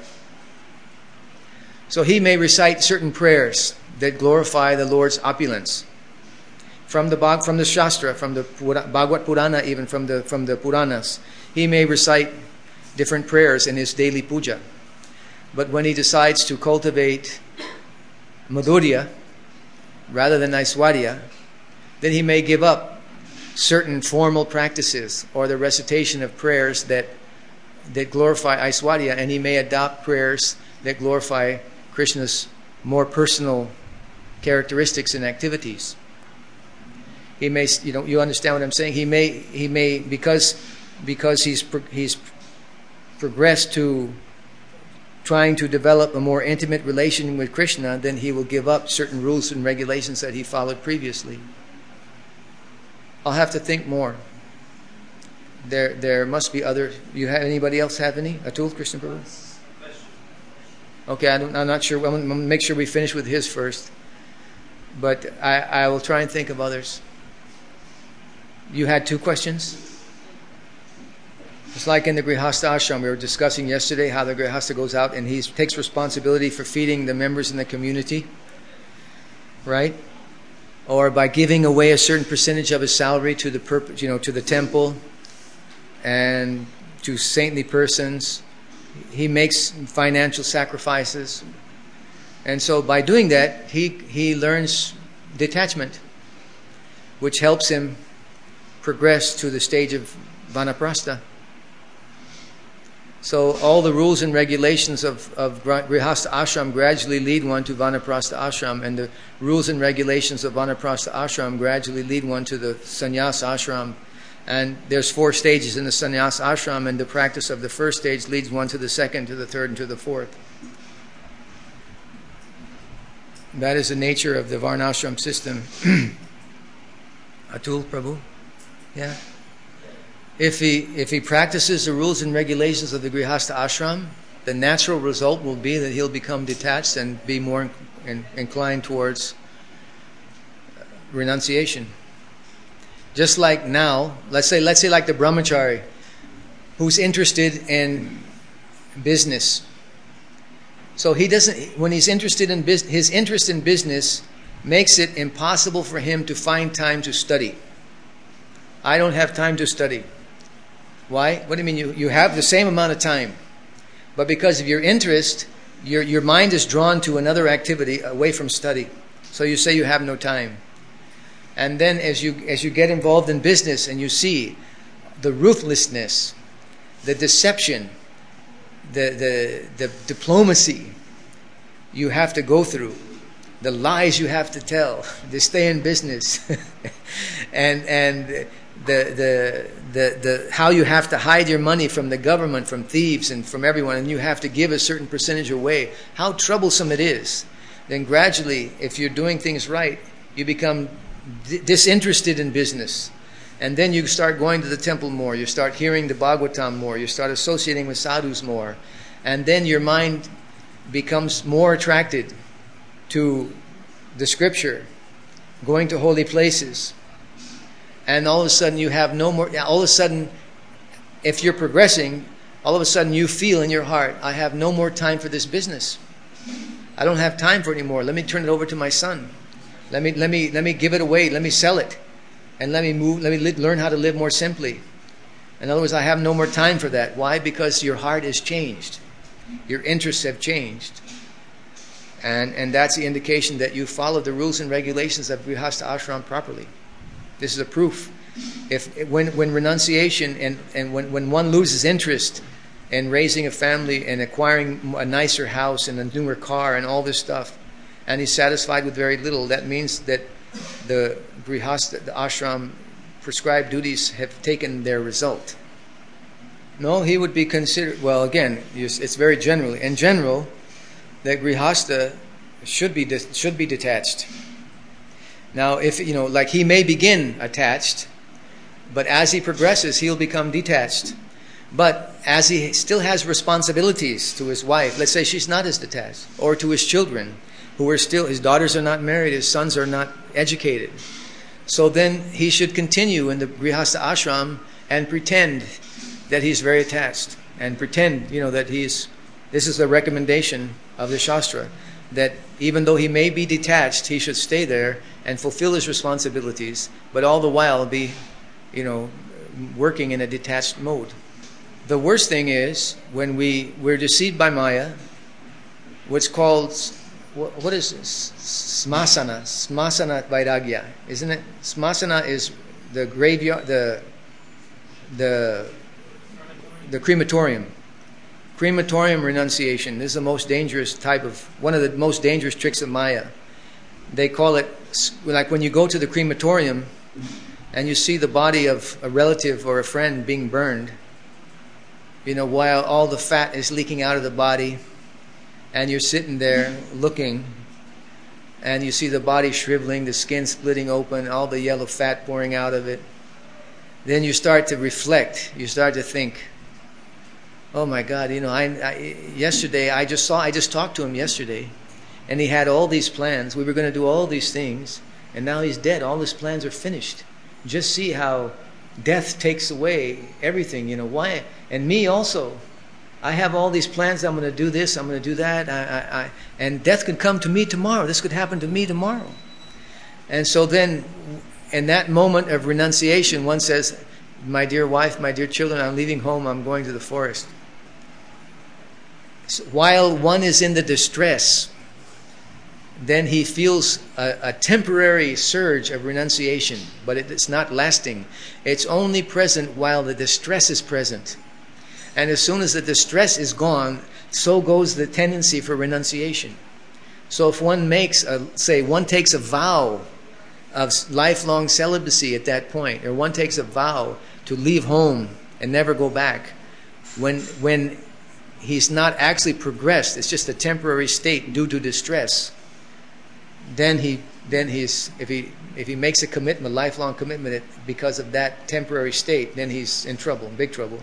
So he may recite certain prayers that glorify the Lord's opulence from the Shastra, from the Bhagavad Purana, even from the Puranas. He may recite different prayers in his daily puja. But when he decides to cultivate Madhurya rather than Aishwarya, then he may give up certain formal practices or the recitation of prayers that glorify Aishwarya, and he may adopt prayers that glorify Krishna's more personal characteristics and activities. He may, you understand what I'm saying? He may because he's progressed to trying to develop a more intimate relation with Krishna, then he will give up certain rules and regulations that he followed previously. I'll have to think more. There must be other. Anybody else have any? Atul, Krishna Prabhu? Okay, I'm not sure. I'm going to make sure we finish with his first. But I will try and think of others. You had two questions? It's like in the Grihastha ashram, we were discussing yesterday how the Grihastha goes out and he takes responsibility for feeding the members in the community, right? Or by giving away a certain percentage of his salary to the to the temple and to saintly persons. He makes financial sacrifices, and so by doing that, he learns detachment, which helps him progress to the stage of vanaprastha. So all the rules and regulations of Grihastha ashram gradually lead one to vanaprastha ashram, and the rules and regulations of vanaprastha ashram gradually lead one to the sannyas ashram. And there's 4 stages in the sannyas ashram, and the practice of the first stage leads one to the second, to the third, and to the fourth. That is the nature of the varnashram system. Atul Prabhu? Yeah. If he practices the rules and regulations of the Grihastha ashram, the natural result will be that he'll become detached and be more inclined towards renunciation. Just like now, let's say like the brahmachari who's interested in business. So when he's interested in business, his interest in business makes it impossible for him to find time to study. I don't have time to study. Why? What do you mean? You have the same amount of time, but because of your interest, your mind is drawn to another activity away from study. So you say you have no time. And then as you get involved in business and you see the ruthlessness, the deception, the diplomacy you have to go through, the lies you have to tell to stay in business, and the how you have to hide your money from the government, from thieves, and from everyone, and you have to give a certain percentage away, how troublesome it is. Then gradually, if you're doing things right, you become disinterested in business. And then you start going to the temple more, you start hearing the Bhagavatam more, you start associating with sadhus more, and then your mind becomes more attracted to the scripture going to holy places, and all of a sudden you have no more, all of a sudden, if you're progressing, all of a sudden you feel in your heart, I have no more time for this business. I don't have time for it anymore. Let me turn it over to my son. Let me give it away. Let me sell it. And let me learn how to live more simply. In other words, I have no more time for that. Why? Because your heart is changed. Your interests have changed. And that's the indication that you follow the rules and regulations of Grihastha Ashram properly. This is a proof. When renunciation and when one loses interest in raising a family and acquiring a nicer house and a newer car and all this stuff, and he's satisfied with very little, that means that the Grihastha, the ashram prescribed duties have taken their result. No, he would be considered, well, again, it's very general. In general, that Grihastha should be detached. Now, if, like he may begin attached, but as he progresses, he'll become detached. But as he still has responsibilities to his wife, let's say she's not as detached, or to his children, who are still, his daughters are not married, his sons are not educated. So then he should continue in the Grihastha ashram and pretend that he's very attached, and pretend, that this is the recommendation of the Shastra, that even though he may be detached, he should stay there and fulfill his responsibilities, but all the while be, working in a detached mode. The worst thing is when we're deceived by Maya, what's called, what is this? Smasana Vairagya, isn't it? Smasana is the graveyard, the crematorium. Crematorium renunciation. This is the most dangerous one of the most dangerous tricks of Maya. They call it, like when you go to the crematorium and you see the body of a relative or a friend being burned, while all the fat is leaking out of the body, and you're sitting there looking, and you see the body shriveling, the skin splitting open, all the yellow fat pouring out of it. Then you start to reflect. You start to think, oh my God, yesterday I just talked to him yesterday, and he had all these plans. We were going to do all these things, and now he's dead. All his plans are finished. Just see how death takes away everything. Why? And me also. I have all these plans. I'm going to do this. I'm going to do that. And death could come to me tomorrow. This could happen to me tomorrow. And so then, in that moment of renunciation, one says, my dear wife, my dear children, I'm leaving home. I'm going to the forest. So while one is in the distress, then he feels a temporary surge of renunciation, but it's not lasting. It's only present while the distress is present. And as soon as the distress is gone, so goes the tendency for renunciation. So if one takes a vow of lifelong celibacy at that point, or one takes a vow to leave home and never go back, when he's not actually progressed, it's just a temporary state due to distress, then if he makes a commitment, a lifelong commitment because of that temporary state, then he's in trouble, big trouble.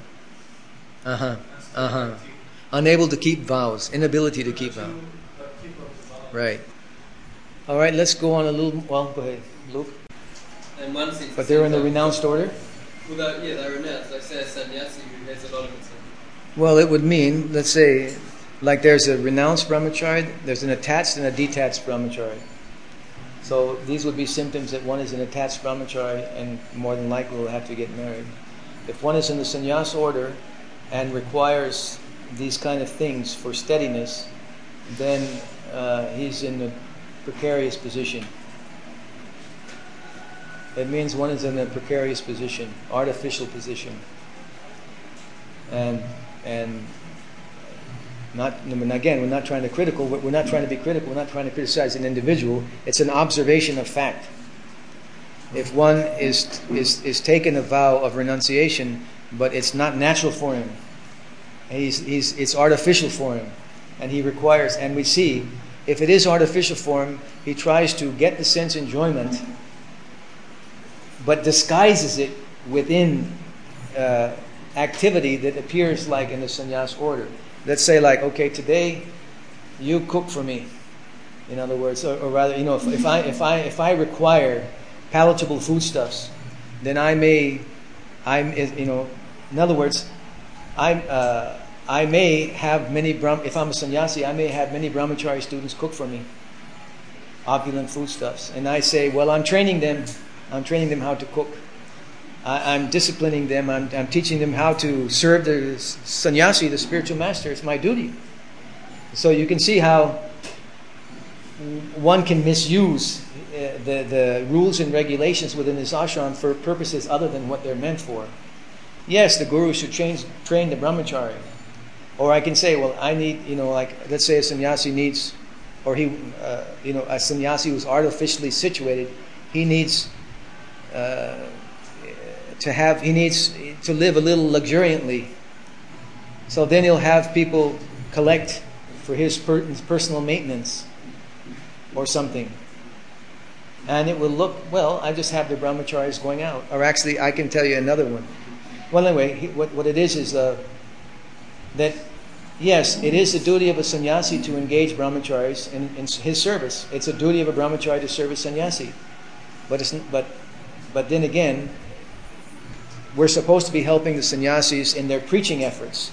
Unable to keep vows, inability to keep vows. Right. All right, let's go on a little. Well, go ahead, Luke. And one thing. But they're in the renounced order. Well, they're renounced. Like say a sannyasi who has a lot of it. Well, it would mean, let's say, like there's a renounced brahmachari, there's an attached and a detached brahmachari. So these would be symptoms that one is an attached brahmachari and more than likely will have to get married. If one is in the sannyas order and requires these kind of things for steadiness, then he's in a precarious position. It means one is in a precarious position, artificial position. And again, we're not trying to be critical. We're not trying to criticize an individual. It's an observation of fact. If one is taken a vow of renunciation, but it's not natural for him, and it's artificial for him, and he requires, and we see, if it is artificial for him, he tries to get the sense enjoyment, but disguises it within activity that appears like in the sannyas order. Let's say, like, okay, today you cook for me, In other words, or rather, if I require palatable foodstuffs, then in other words, I may have if I'm a sannyasi, I may have many brahmachari students cook for me opulent foodstuffs, and I say, well, I'm training them how to cook. I'm disciplining them. I'm teaching them how to serve the sannyasi, the spiritual master. It's my duty. So you can see how one can misuse the rules and regulations within this ashram for purposes other than what they're meant for. Yes, the guru should train the brahmachari. Or I can say, well, I need, let's say a sannyasi needs, or a sannyasi who's artificially situated, he needs to live a little luxuriantly. So then he'll have people collect for his personal maintenance or something. And it will look, well, I just have the brahmacharis going out. Or actually, I can tell you another one. Well, anyway, what it is that, yes, it is the duty of a sannyasi to engage brahmacharis in his service. It's a duty of a brahmachari to serve a sannyasi. But then again, we're supposed to be helping the sannyasis in their preaching efforts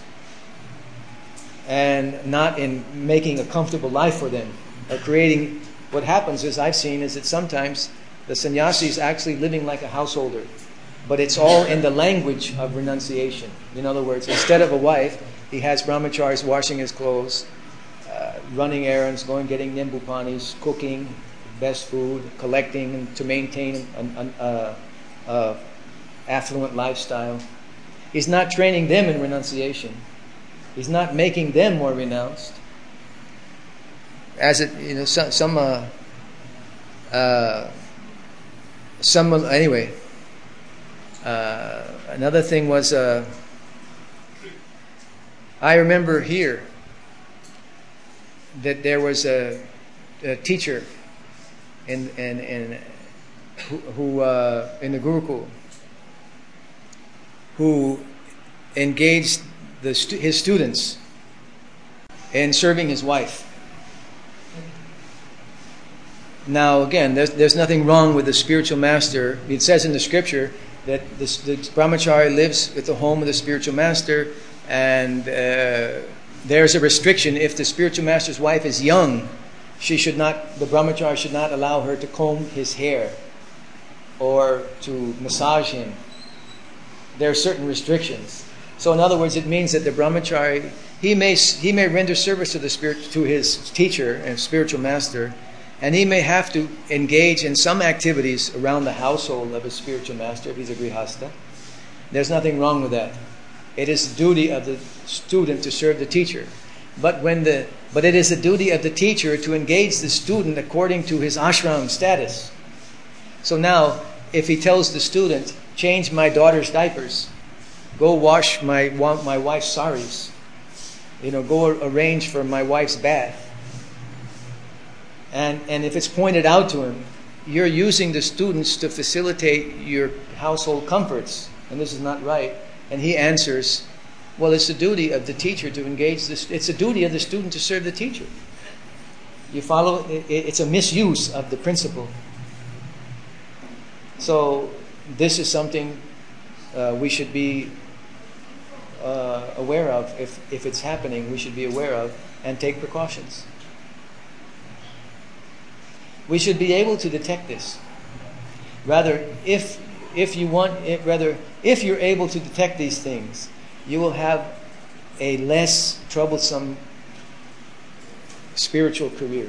and not in making a comfortable life for them or creating. What happens is that sometimes the sannyasi is actually living like a householder, but it's all in the language of renunciation. In other words, instead of a wife, he has brahmacharis washing his clothes, running errands, getting nimbupanis, cooking best food, collecting to maintain an affluent lifestyle. He's not training them in renunciation. He's not making them more renounced. Another thing was, I remember here that there was a teacher who in the Gurukul who engaged his students in serving his wife. Now, again, there's nothing wrong with the spiritual master. It says in the scripture that the brahmachari lives at the home of the spiritual master, and there's a restriction. If the spiritual master's wife is young, the brahmachari should not allow her to comb his hair or to massage him. There are certain restrictions. So in other words, it means that the brahmachari, he may render service to his teacher and spiritual master, and he may have to engage in some activities around the household of his spiritual master if he's a grihasta. There's nothing wrong with that. It is the duty of the student to serve the teacher. But it is the duty of the teacher to engage the student according to his ashram status. So now, if he tells the student, change my daughter's diapers, go wash my wife's saris, go arrange for my wife's bath, and if it's pointed out to him, you're using the students to facilitate your household comforts, and this is not right, and he answers, well, it's the duty of the teacher to engage this. It's the duty of the student to serve the teacher. You follow? It's a misuse of the principle. So this is something we should be aware of. If it's happening, we should be aware of and take precautions. We should be able to detect this. Rather, if you're able to detect these things, you will have a less troublesome spiritual career.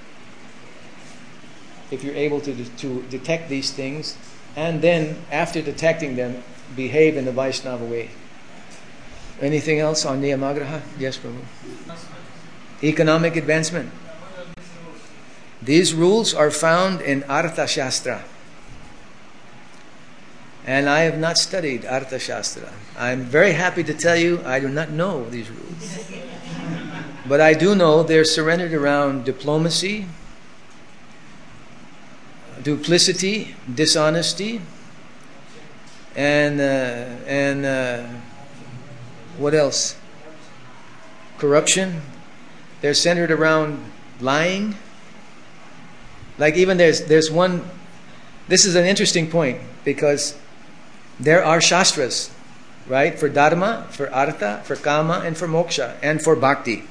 If you're able to detect these things, and then after detecting them, behave in the Vaishnava way. Anything else on Niyamagraha? Yes, Prabhu. Economic advancement. These rules are found in Artha Shastra. And I have not studied Artha Shastra. I'm very happy to tell you I do not know these rules. But I do know they're surrendered around diplomacy, duplicity, dishonesty, and what else? Corruption. They're centered around lying, Like even there's one. This is an interesting point because there are shastras, right? For dharma, for artha, for kama, and for moksha, and for bhakti.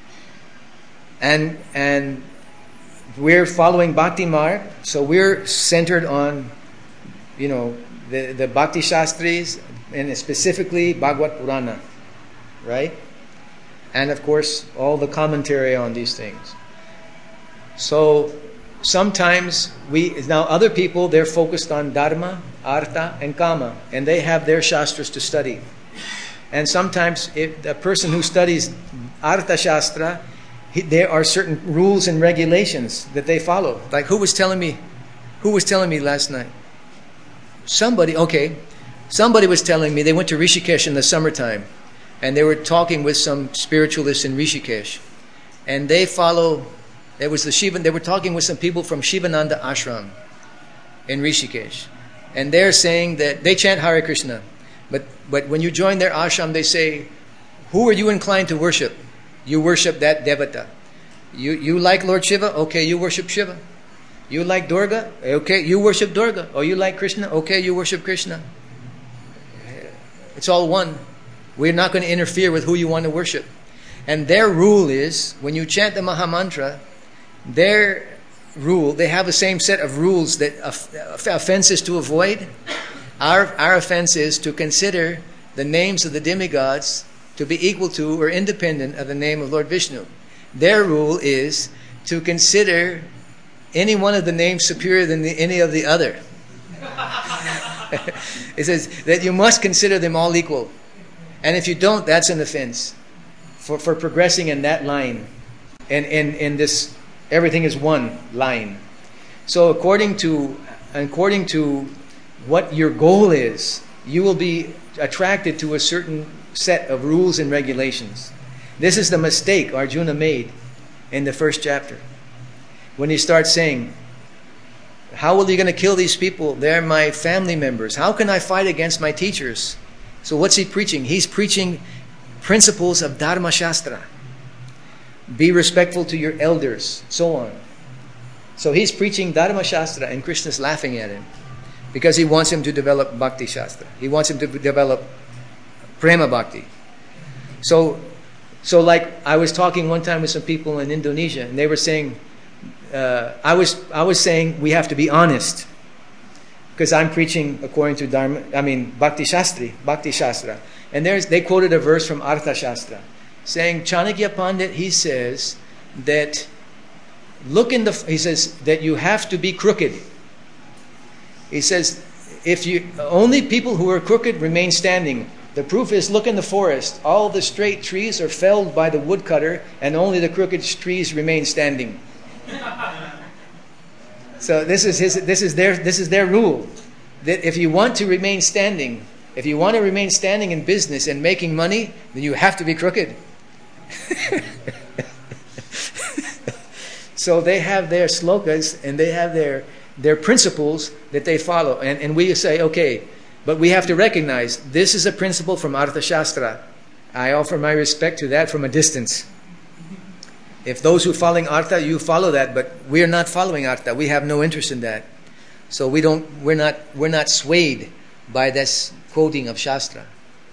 And we're following bhakti marg, so we're centered on, the bhakti shastris, and specifically Bhagavad Purana, right? And of course, all the commentary on these things. So sometimes now other people, they're focused on dharma, artha, and kama, and they have their shastras to study. And sometimes if a person who studies artha shastra, there are certain rules and regulations that they follow. Like who was telling me last night? Somebody was telling me they went to Rishikesh in the summertime, and they were talking with some spiritualists in Rishikesh, and they follow. They were talking with some people from Shivananda Ashram in Rishikesh, and they're saying that they chant Hare Krishna, but when you join their ashram, they say, "Who are you inclined to worship? You worship that devata. You like Lord Shiva? Okay, you worship Shiva. You like Durga? Okay, you worship Durga. Oh, you like Krishna? Okay, you worship Krishna. It's all one. We're not going to interfere with who you want to worship." And their rule is, when you chant the Maha Mantra, they have the same set of rules that offenses to avoid. Our offense is to consider the names of the demigods to be equal to or independent of the name of Lord Vishnu. Their rule is to consider any one of the names superior than any of the other. It says that you must consider them all equal. And if you don't, that's an offense for progressing in that line. And in this, everything is one line. So according to what your goal is, you will be attracted to a certain set of rules and regulations. This is the mistake Arjuna made in the first chapter. When he starts saying, "How are you going to kill these people? They're my family members. How can I fight against my teachers?" So what's he preaching? He's preaching principles of Dharma Shastra. Be respectful to your elders, so on. So he's preaching Dharma Shastra, and Krishna's laughing at him because he wants him to develop Bhakti Shastra. He wants him to develop Prema Bhakti. So like I was talking one time with some people in Indonesia, and they were saying, I was saying we have to be honest, because I'm preaching according to Bhakti Shastra. And they quoted a verse from Artha Shastra, saying Chanakya Pandit, he says that he says that you have to be crooked. He says only people who are crooked remain standing. The proof is, look in the forest. All the straight trees are felled by the woodcutter, and only the crooked trees remain standing. So this is their rule. That if you want to remain standing in business and making money, then you have to be crooked. So they have their slokas and they have their principles that they follow, and we say, okay, but we have to recognize this is a principle from Artha Shastra. I offer my respect to that from a distance. If those who following Artha, you follow that, but we are not following Artha. We have no interest in that. So we're not swayed by this quoting of Shastra.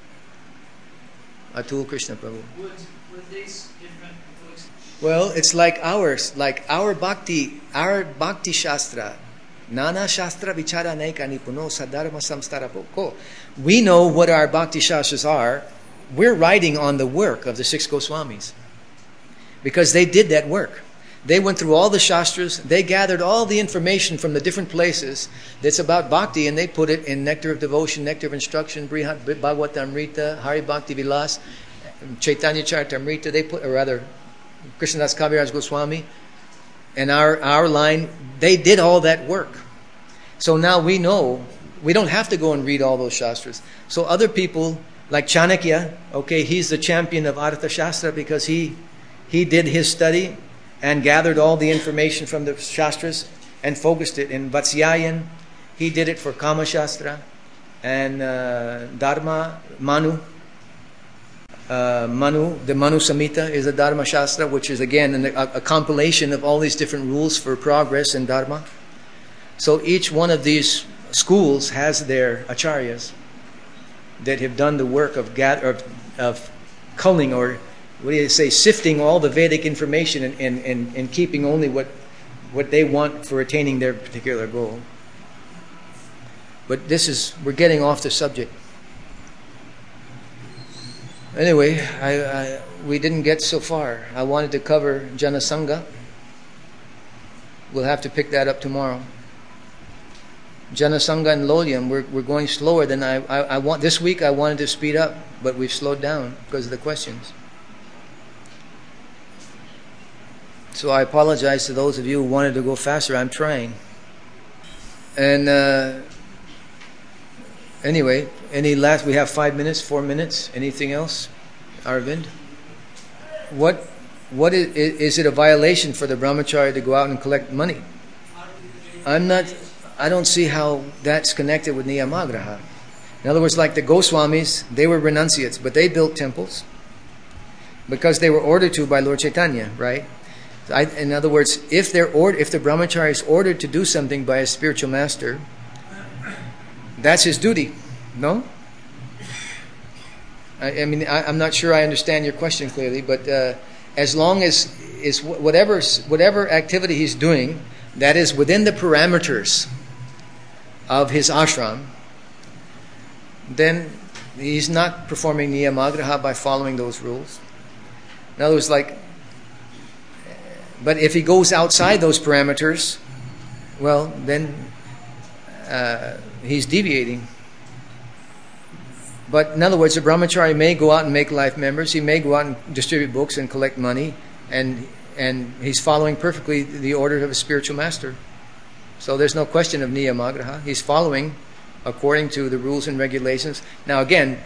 Atul Krishna Prabhu. Would these different books? Well, it's like ours, like our Bhakti Shastra. Nana Shastra Vichara Naika Nipuno Sadharma Samstarapoko. We know what our Bhakti Shastras are. We're writing on the work of the 6 Goswamis, because they did that work. They went through all the Shastras, they gathered all the information from the different places that's about Bhakti, and they put it in Nectar of Devotion, Nectar of Instruction, Brihad Bhagavatamrita, Hari Bhakti Vilas, Chaitanya Charitamrita, Krishnadas Kaviraj Goswami, and our line, they did all that work. So now we know, we don't have to go and read all those Shastras. So other people, like Chanakya, okay, he's the champion of Artha Shastra because he did his study and gathered all the information from the Shastras and focused it. In Vatsyayan, he did it for Kama Shastra, and Dharma, Manu, Manu, the Manu Samhita is a Dharma Shastra, which is again a compilation of all these different rules for progress in Dharma. So each one of these schools has their acharyas that have done the work of culling, or what do you say, sifting all the Vedic information and keeping only what they want for attaining their particular goal. But we're getting off the subject. Anyway, we didn't get so far. I wanted to cover Janasangha. We'll have to pick that up tomorrow. Janasangha and Lolyam, we're going slower than I want. This week I wanted to speed up, but we've slowed down because of the questions. So I apologize to those of you who wanted to go faster. I'm trying. And anyway, we have 5 minutes, 4 minutes. Anything else, Arvind? What is it a violation for the brahmachari to go out and collect money? I don't see how that's connected with Niyamagraha. In other words, like the Goswamis, they were renunciates, but they built temples because they were ordered to by Lord Chaitanya, right? In other words, if the brahmachari is ordered to do something by a spiritual master, that's his duty, no? I mean, I'm not sure I understand your question clearly, but as long as whatever activity he's doing, that is within the parameters of his ashram, then he's not performing niyamagraha by following those rules. In other words, but if he goes outside those parameters, well, then he's deviating. But in other words, a brahmachari may go out and make life members. He may go out and distribute books and collect money, and he's following perfectly the order of a spiritual master. So there's no question of niyamagraha. He's following according to the rules and regulations. Now again,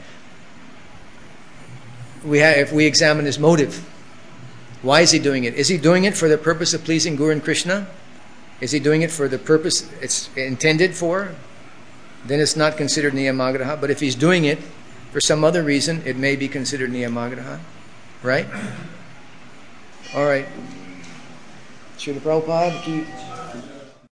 if we examine his motive, why is he doing it? Is he doing it for the purpose of pleasing Guru and Krishna? Is he doing it for the purpose it's intended for? Then it's not considered niyamagraha. But if he's doing it for some other reason, it may be considered niyamagraha. Right? All right. Srila Prabhupada,